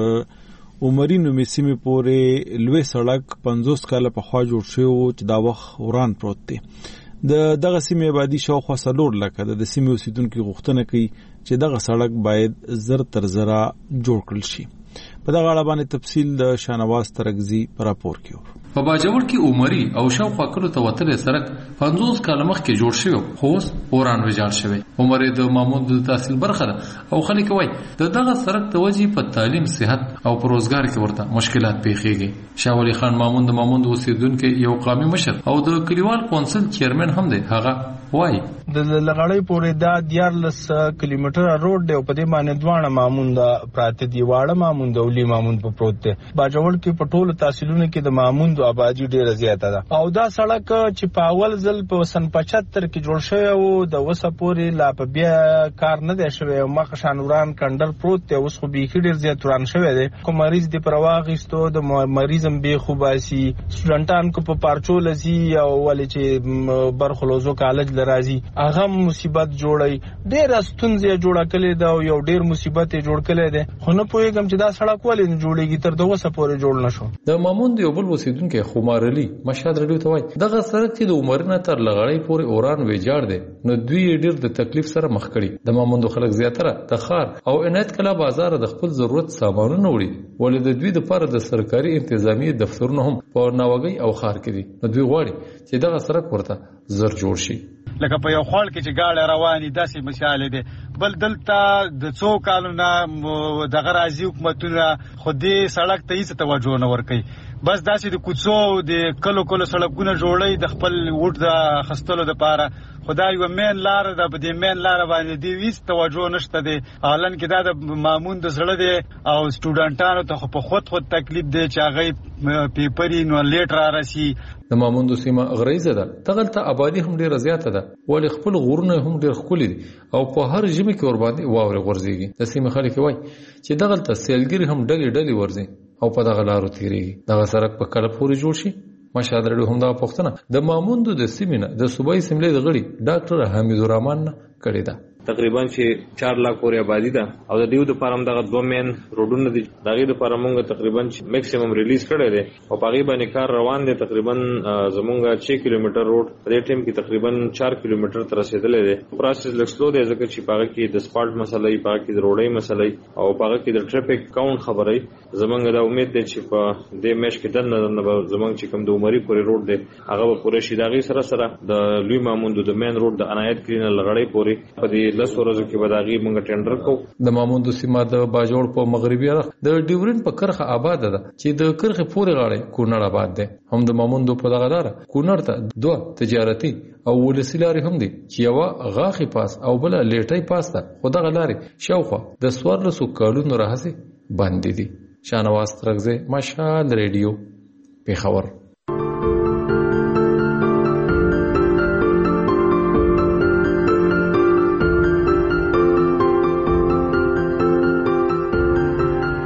عمري نومي سیمې پورې لوی سړک پنځوس کاله په خوا جوړ شوی و چې دا وخت وران پروت دی. د دغه سیمې آبادي شاوخوا څلور لکه د سیمې اوسیدونکو غوښتنه کوي چې دغه سړک باید زر تر زره جوړ کړل شي. په دغه اړه باندې تفصیل د شانواز ترغزي پر راپور کې په باجوړ کې عمري او شاوخوا کلو ته وتلې سړک پنځوس کاله مخکې جوړ شوی خو اوس وران ویجاړ شوی. عمري د مامون د تحصیل برخه ده او خلک وایي د دغه سړک د وجې په تعلیم، صحت او په روزګار کې ورته مشکلات پیښیږي. شاه ولی خان مامون د مامون د اوسیدونکو یو قومي مشر او د کلیوال کونسل چیرمن هم دی. هغه وایي د لغړی پورې دا دیارلس کیلومتره روډ دی او په دې باندې دوانه مامون دا پراته دی، واړه مامون د ولي مامون په پروت دی. باجوړ کې په ټولو تحصیلونو کې د مامون د آبادی ډیره زیاته ده او دا سړک چې په اول ځل په سن پچهتر کې جوړ شوی او د وسه پورې لا په بیا کار نه دی شوی او مخ شانوران کندل پروت دی. اوس خو بیخي ډیر زیات وران شوی دی. کوم مریض دی پر واغستو د مریضم به خوباسي سټوډنټان کو په پارچو لسی او ولې چې برخلوزو کالج لرازي هغه مصیبت جوړي ډیر ستونزې جوړه کړي دا یو ډیر مصیبت جوړ کړي دی. خو نه پوهیږم چې دا سړک ولې نه جوړیږي تر دغه سپورې جوړ نشو. د مامون دی بل وسیدونکو خمارلی مشهد رډیو ته وایي دغه سړک چې د عمرنه تر لغړی پورې اوران ویجاړ دی نو دوی ډیر د تکلیف سره مخ کړي. د مامون خلک زیاتره د خار او عنایت کلا بازار د خپل ضرورت سامانونه وړي ولې د دوی د لپاره د سرکاري انتظامی دفترونه هم په ناوګي او خار کې دي. نو دوی غواړي چې دغه سړک ورته زر جوړ شي. لکه په یو خال کې چې گاډه رواني داسې مثال دی. بل دلته د څو کالونو دغه راځي حکومتونه خو دې سړک ته هیڅ توجه نه ورکوي. بس داسې د کوڅو د کلو کلو سړکونه جوړي د خپل وډ د خستلو لپاره. خدای یو مین لار ده په دې مین لار باندې دی هیڅ توجه نشته دی. حالان کې دا د مامون د زړه دی او سټوډنټانو ته په خود خود تکلیف دی چې هغه پیپري نو لیټ را رسی. د مامون د سیمه غریزه ده دغلته آبادی هم ډیره زیاته ده ولی خپل غورونه هم ډیر ښکلي دي او په هر ژمي کې ور باندې واورې غورځيږي. د سیمه خلک وایي چې دغلته سیلګری هم ډلې ډلې ورځي او په دغه لارو تیریږي. دغه سړک په کله پورې جوړ شي؟ مشهد رډیو هم دا پوښتنه د مامون د سیمینه د صوبایي اسمبلی د غړي ډاکټر حمید الرحمن کړې ده. تقریبا چې چار لاک پورې آبادی ده او د دیو د پارم دغه دوه مین روډونه دي دغه د پارمونګه تقریبا میکسیمم ریلیز کړی دی او په غیبه باندې کار روان دي. تقریبا زمونږه شش کیلومتر روډ په دې ټیم کې تقریبا چار کیلومتر تر رسیدلې دی. پروسس لکسلو دی ځکه چې په کې د سپالټ مسلې په کې د روډي مسلې او په کې د ټریفیک کاونټ خبرې زمونږه د امید دی چې په دې مېش کې دنه دنه زمونږ چې کوم د عمري پورې روډ دی هغه به پوره شي. دغه سره سره د لوی مامون د مین روډ د عنایت کلینر لغړی پورې په دې لس ورځو کې بداغي مونږ ټینډر کو. د مامون د سیمه د باجوړ په مغربي اړخ د ډیورین په کرخه آباد ده چې د کرخه پورې غاړې کونړ آباد ده. هم د مامون د په دغه دار کونړ ته دوه تجارتي او ولسی لارې هم دي چې یو غاخي پاس او بل لیټي پاس ده. خو دغه لارې شاوخوا د سوارلسو کالونو راهسي باندې دي. شانواز ترغزه مشال ریډیو پیښور.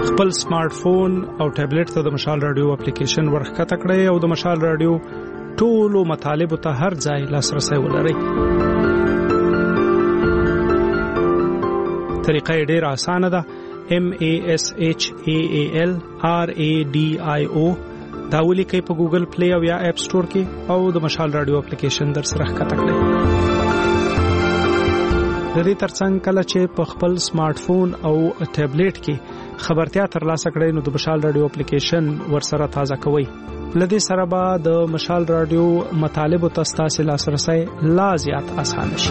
خپل سمارټ فون او ټابلیټ ته د مشال رادیو اپلیکیشن ورخکته کړئ او د مشال رادیو ټولو مطالبو ته هر ځای لاسرسي ولرئ. طریقه یې ډېره اسانه ده. M A S H A A L R A D I O دا ولیکئ په ګوګل پلی او یا اپ سٹور کې او د مشال رادیو اپلیکیشن در سره ښکته کړئ. د دې ترڅنګ کله چې په خپل سمارټ فون او ټابلیټ کې خبرتیا ترلاسه کړئ نو د مشال رادیو اپلیکیشن ورسره تازه کوئ. لدې سره به د مشال رادیو مطالبو ته ستاسو لاسرسي لا زیات اسانه شي.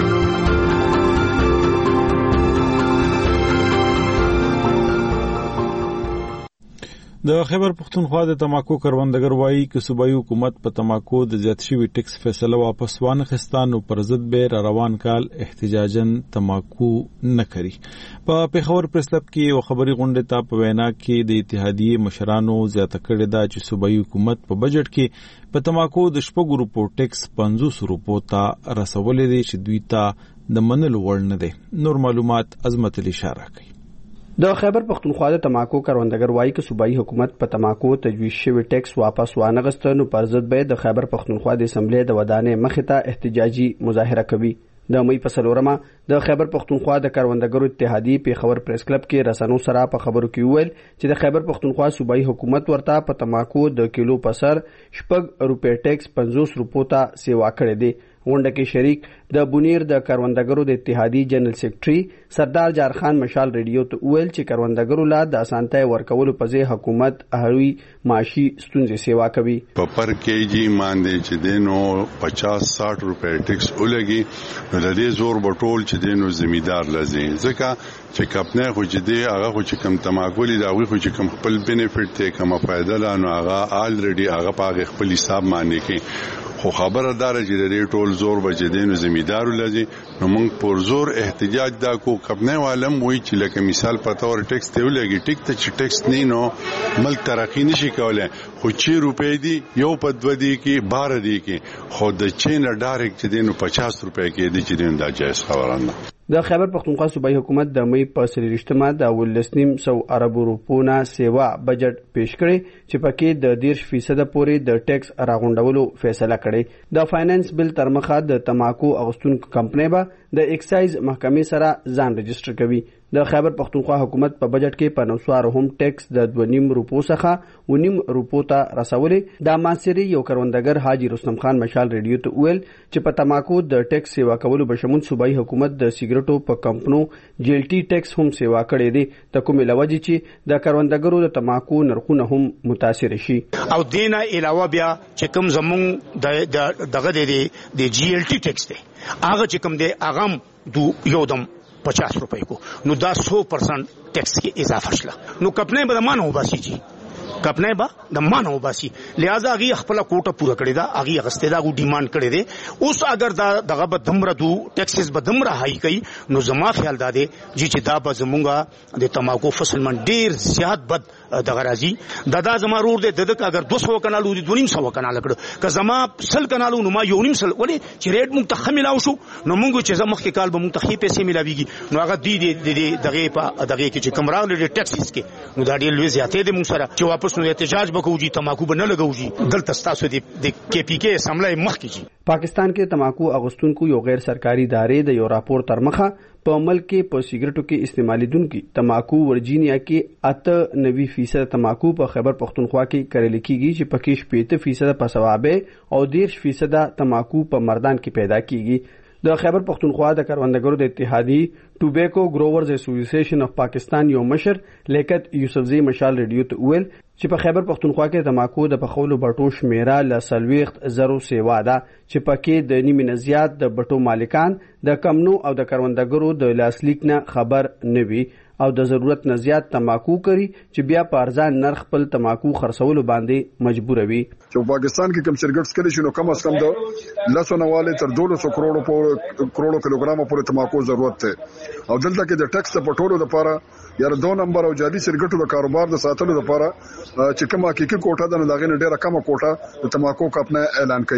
د خیبر پختونخوا د تماکو کروندګر وایي چې صوبایي حکومت په تماکو د زیات شوي ټیکس فیصله واپس وانخستان او پر ضد به روان کال احتجاجن تماکو نه کوي. په پیښور پریس کلب کې یو خبري غونډه ته په وینا کې د اتحادیې مشرانو زیاته کړې ده چې صوبایي حکومت په بجټ کې په تماکو د شپږ روپو ټیکس پنځوس روپو ته رسولې دي چې دوی ته د منلو وړ نه دي. نور معلومات عظمت علی اشاره کوي. د خیبر پختونخوا د تماکو کروندګر وایي چې صوبایي حکومت په تماکو تجویز شوی ټیکس واپس وانغسته نو پر ضد به د خیبر پختونخوا د اسمبلی د ودانې مخې ته احتجاجي مظاهره کوي. د مې په څلورمه د خیبر پختونخوا د کروندګرو اتحادیې پیښور پریس کلب کې رسنو سره په خبرو کې ویل چې د خیبر پختونخوا صوبایي حکومت ورته په تماکو د کیلو په سر شپږ روپے ټیکس پنځوس روپو ته سیوا کړی دی. غونډه کې شریک د بونیر د کروندګرو د اتحادیې جنرال سیکریټري سردار جارخان مشال ریډیو ته ویل چې کروندګرو لا د اسانتۍ ورکولو په ځای حکومت هغوی معاشي ستونزې سیوا کوي. په پر کېجی باندې چې دینو پچاس ساठ روپے ټیکس ولګي نو د دې زور بټول چې دینو زمیدار لزی ځکه چې کپنه خو چې دی هغه خو چې کم تماکولي دا وی خو چې کم خپل بینیفټ ته کوم فائدہ لانو هغه الریډي هغه په خپل حساب باندې کې خو خبردار چې د ټول زور بچدینو زمیدارو لږی نو موږ پر زور احتجاج دا کو کپنه عالم وای چې لکه مثال په تور ټیکس ته ولګي ټیک ته چې ټیکس نه نو ملک ترقی نشي کولای خو چې روپې دی یو په دوه دی کې بار دی کې خو د چین ډایرکټ دینو پچاس روپې کې دی چې دین دا جایز خبره نه. د خیبر پختونخوا صوبایي حکومت د مې په سلیریشتما د ولسنیم سو اربو روپونه سیوا بجټ پیش کړي چې پکې د دیرش فیصد پورې د ټیکس راغونډولو فیصله کړي. د فاینانس بل تر مخه د تماکو اغستونکو کمپنۍ به د ایکسایز محکمې سره ځان رجسټر کوي. د خیبر پختونخوا حکومت په بجټ کې په نوسوار هم ټیکس د دوه نیم روپو څخه و نیم روپو ته رسولې. د ماسری یو کروندګر حاجی رستم خان مشال ریډیو ته ویل چې په تماکو د ټیکس سیوا کولو بشمول صوبایي حکومت د سیګریټو په کمپنو جیلټي ټیکس هم سیوا کړی دی ته کومې لوجې چې د کروندګرو د تماکو نرخونه هم متاثر شي. او دینه علاوه بیا چې کوم زمون د دغه د جی ایل ټي ټیکس دی هغه چې کوم دی هغه دو یو دم پچاس روپے کو نو دا سو پرسنٹ ٹیکس کی اضافه شله نو کپنه به مانو باسي جی کپنه به د مانو باسي لہذا هغه خپل کوټه پوره کړی دا هغه غسته دا ډیماند کړی دی. اوس اگر دا دغه به دمره دو ټیکسز به دمره هاي کوي نو زما خیال دا دی چې دا به زمونږه د تماکو فصل من ډیر زیات بد دغه راځي. دا دا زما رور دی دغه اگر دو سو کنالو دي دوه نیم سو کنال کړو که زما سل کنالو نو ما یو نیم سل ولې چې ریټ مونږ ته خمیلاو شو نو مونږ چې زما کې کال به مونږ ته خې پیسې ملاويږي نو هغه دی دی دغه په دغه کې چې کمراو لري ټیکسز کې نو دا ډیر لوي زیاتې دي مونږ سره چې واپس نو احتجاج وکوږي تماکو به نه لګوږي دلته تاسو دي د کې پی کې سملای مخ کیږي. پاکستان کې تماکو اغستونکو یو غیر سرکاري ادارې د یو راپور تر مخه په ملک کې په سیګریټو کې استعمالیدونکو تماکو ورجینیا کې اته نوي فیصد تماکو په خیبر پختونخوا کې کړل کېږي چې پکې شپږ فیصد په ثوابه او ډیر فیصد تماکو په مردان کې پیدا کېږي. د خیبر پختونخوا د کروندګرو د اتحادیې ټوبیکو گروورز اسوسییشن اف پاکستان یو مشر لیکت یوسفزی مشال ریډیو ته ویل چې په خیبر پختونخوا کې تماکو د پخولو بټو شمیره ل سلويخت زرو سیوا ده چې پکې د نیمه نزيات د بټو مالکان د کمنو او د کروندګرو د لاسلیک نه خبر نه وي او د ضرورت نه زیات تماکو کوي چې بیا په ارزان نرخ خپل تماکو خرڅولو باندې مجبور وي. چې پاکستان کې کم شرکټس کړي شنو کم از کم د لسونه والے تر دولس سو کروڑو پورې کروڑو کیلوګرام پورې تماکو ضرورت ده او دلته کې د ټیکس په ټولو لپاره یا دو نمبر او جادي شرکټو د کاروبار د ساتلو لپاره چې کومه حقيقي کوټه ده نو دغه ډیره کمه کوټه د تماکو کپنه اعلان کړي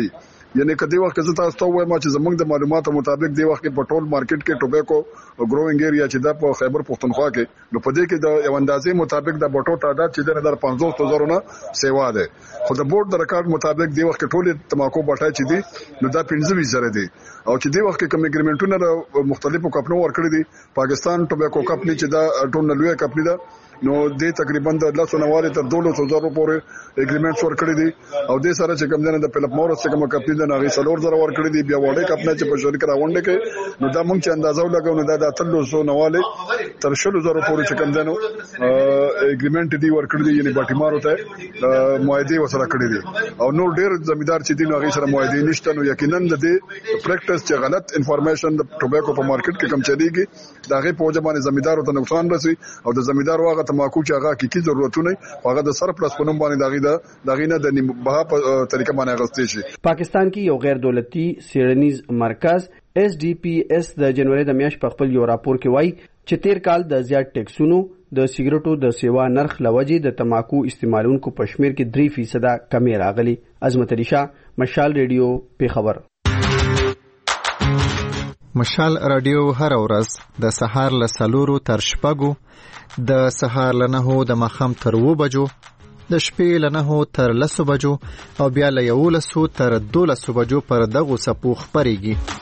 یعنی کدی وخت زه تاسو ته وایم چې زمونږ د معلوماتو مطابق دی وخت په ټول مارکیټ کې ټوبیکو ګروینګ ایریا چې د په خیبر پختونخوا کې نو په دې کې د یو اندازې مطابق د بټو تعداد چې د پنځوس هزار نه سیوا ده خو د بورډ د ریکارډ مطابق دی وخت ټول تماکو بټای چې دي نو دا پنځه ویش زره دي او چې دی وخت کې کوم اګریمنټونه مختلفو کمپنیو ورکړي دي پاکستان ټوبیکو کمپنی چې دا ټول نلوي کمپنی ده نو د تقریبا د لاسو نواله تر دولس هزار پورې اګریمنټس ورکړي دي او د سره چې کوم نه د فلپ مورس چې کوم کمپنی د ناغي سلور زره ورکړي دي بیا وړه کمپنی چې په شریک راوندې کې نو دا موږ چې اندازو لګو نو دا د اتلس نواله تر شلو زره پورې چې کوم دنو اګریمنټ دی ورکړي دي یعنی باټیمارو ته معاهده وسره کړی دي او نو ډېر زمیدار چې دي نو هغه سره معاهده نشته نو یقینا د دې پریکټس چې غلط انفارمیشن د ټوبیکو په مارکیټ کې کم چلیږي دا غي په ځمانه زمیدارو ته نقصان رسي او د زمیدار واغه تماکو چې هغه کی کی ضرورتونه هغه د سر پلس پنوم باندې داغي د داغي نه د بها په طریقه باندې غوښتي شي پاکستان کې یو غیر دولتي سیرنیز مرکز اس ډي پی اس د جنوري د میاشتې په خپل یو راپور کې وایي چې تیر کال د زیات ټیکسونو د سیګریټو د سیوا نرخ لوجې د تماکو استعمالونکو په شمیر کې درې فیصد کمی راغلي. عظمت علي شاه، مشال ریډیو، پیښور. مشال رادیو هر ورځ د سهار له څلورو تر شپږو، د سهار له نهو د ماښام تر اووه بجو، د شپې له نهو تر لسو بجو او بیا له یولسو تر دولسو بجو پر دغو څپو خپرېږي.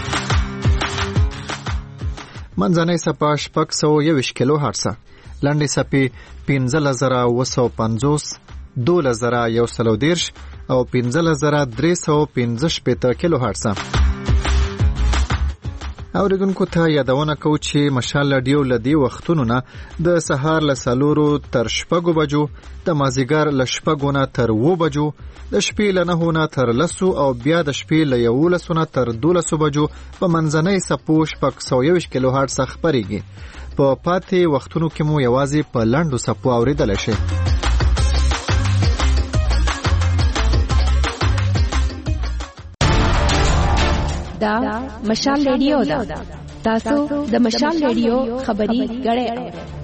منځنۍ څپه شپږ سوه یوویشت کیلو هرڅه، لنډې څپې پنځلس زره اووه سوه پنځوس، دولس زره یو سل او دېرش او پنځلس زره درې سوه پنځه شپېته کیلو هرڅه. اوریدونکو ته یادونه کوو چې مشال رادیو له دې وختونو نه د سهار له څلورو تر شپږو بجو، د مازدیګر له شپږو نه تر اووه بجو، د شپې له نهو نه تر لسو او بیا د شپې له یولسو نه تر دولسو بجو په منځنۍ څپو شپږ سوه یوویشت کیلو هرټز خپرېږي. په پاتې وختونو کې مو یوازې په لنډو څپو اوریدلی شئ. دا مشال ریډیو ده. تاسو د مشال ریډیو خبري غړې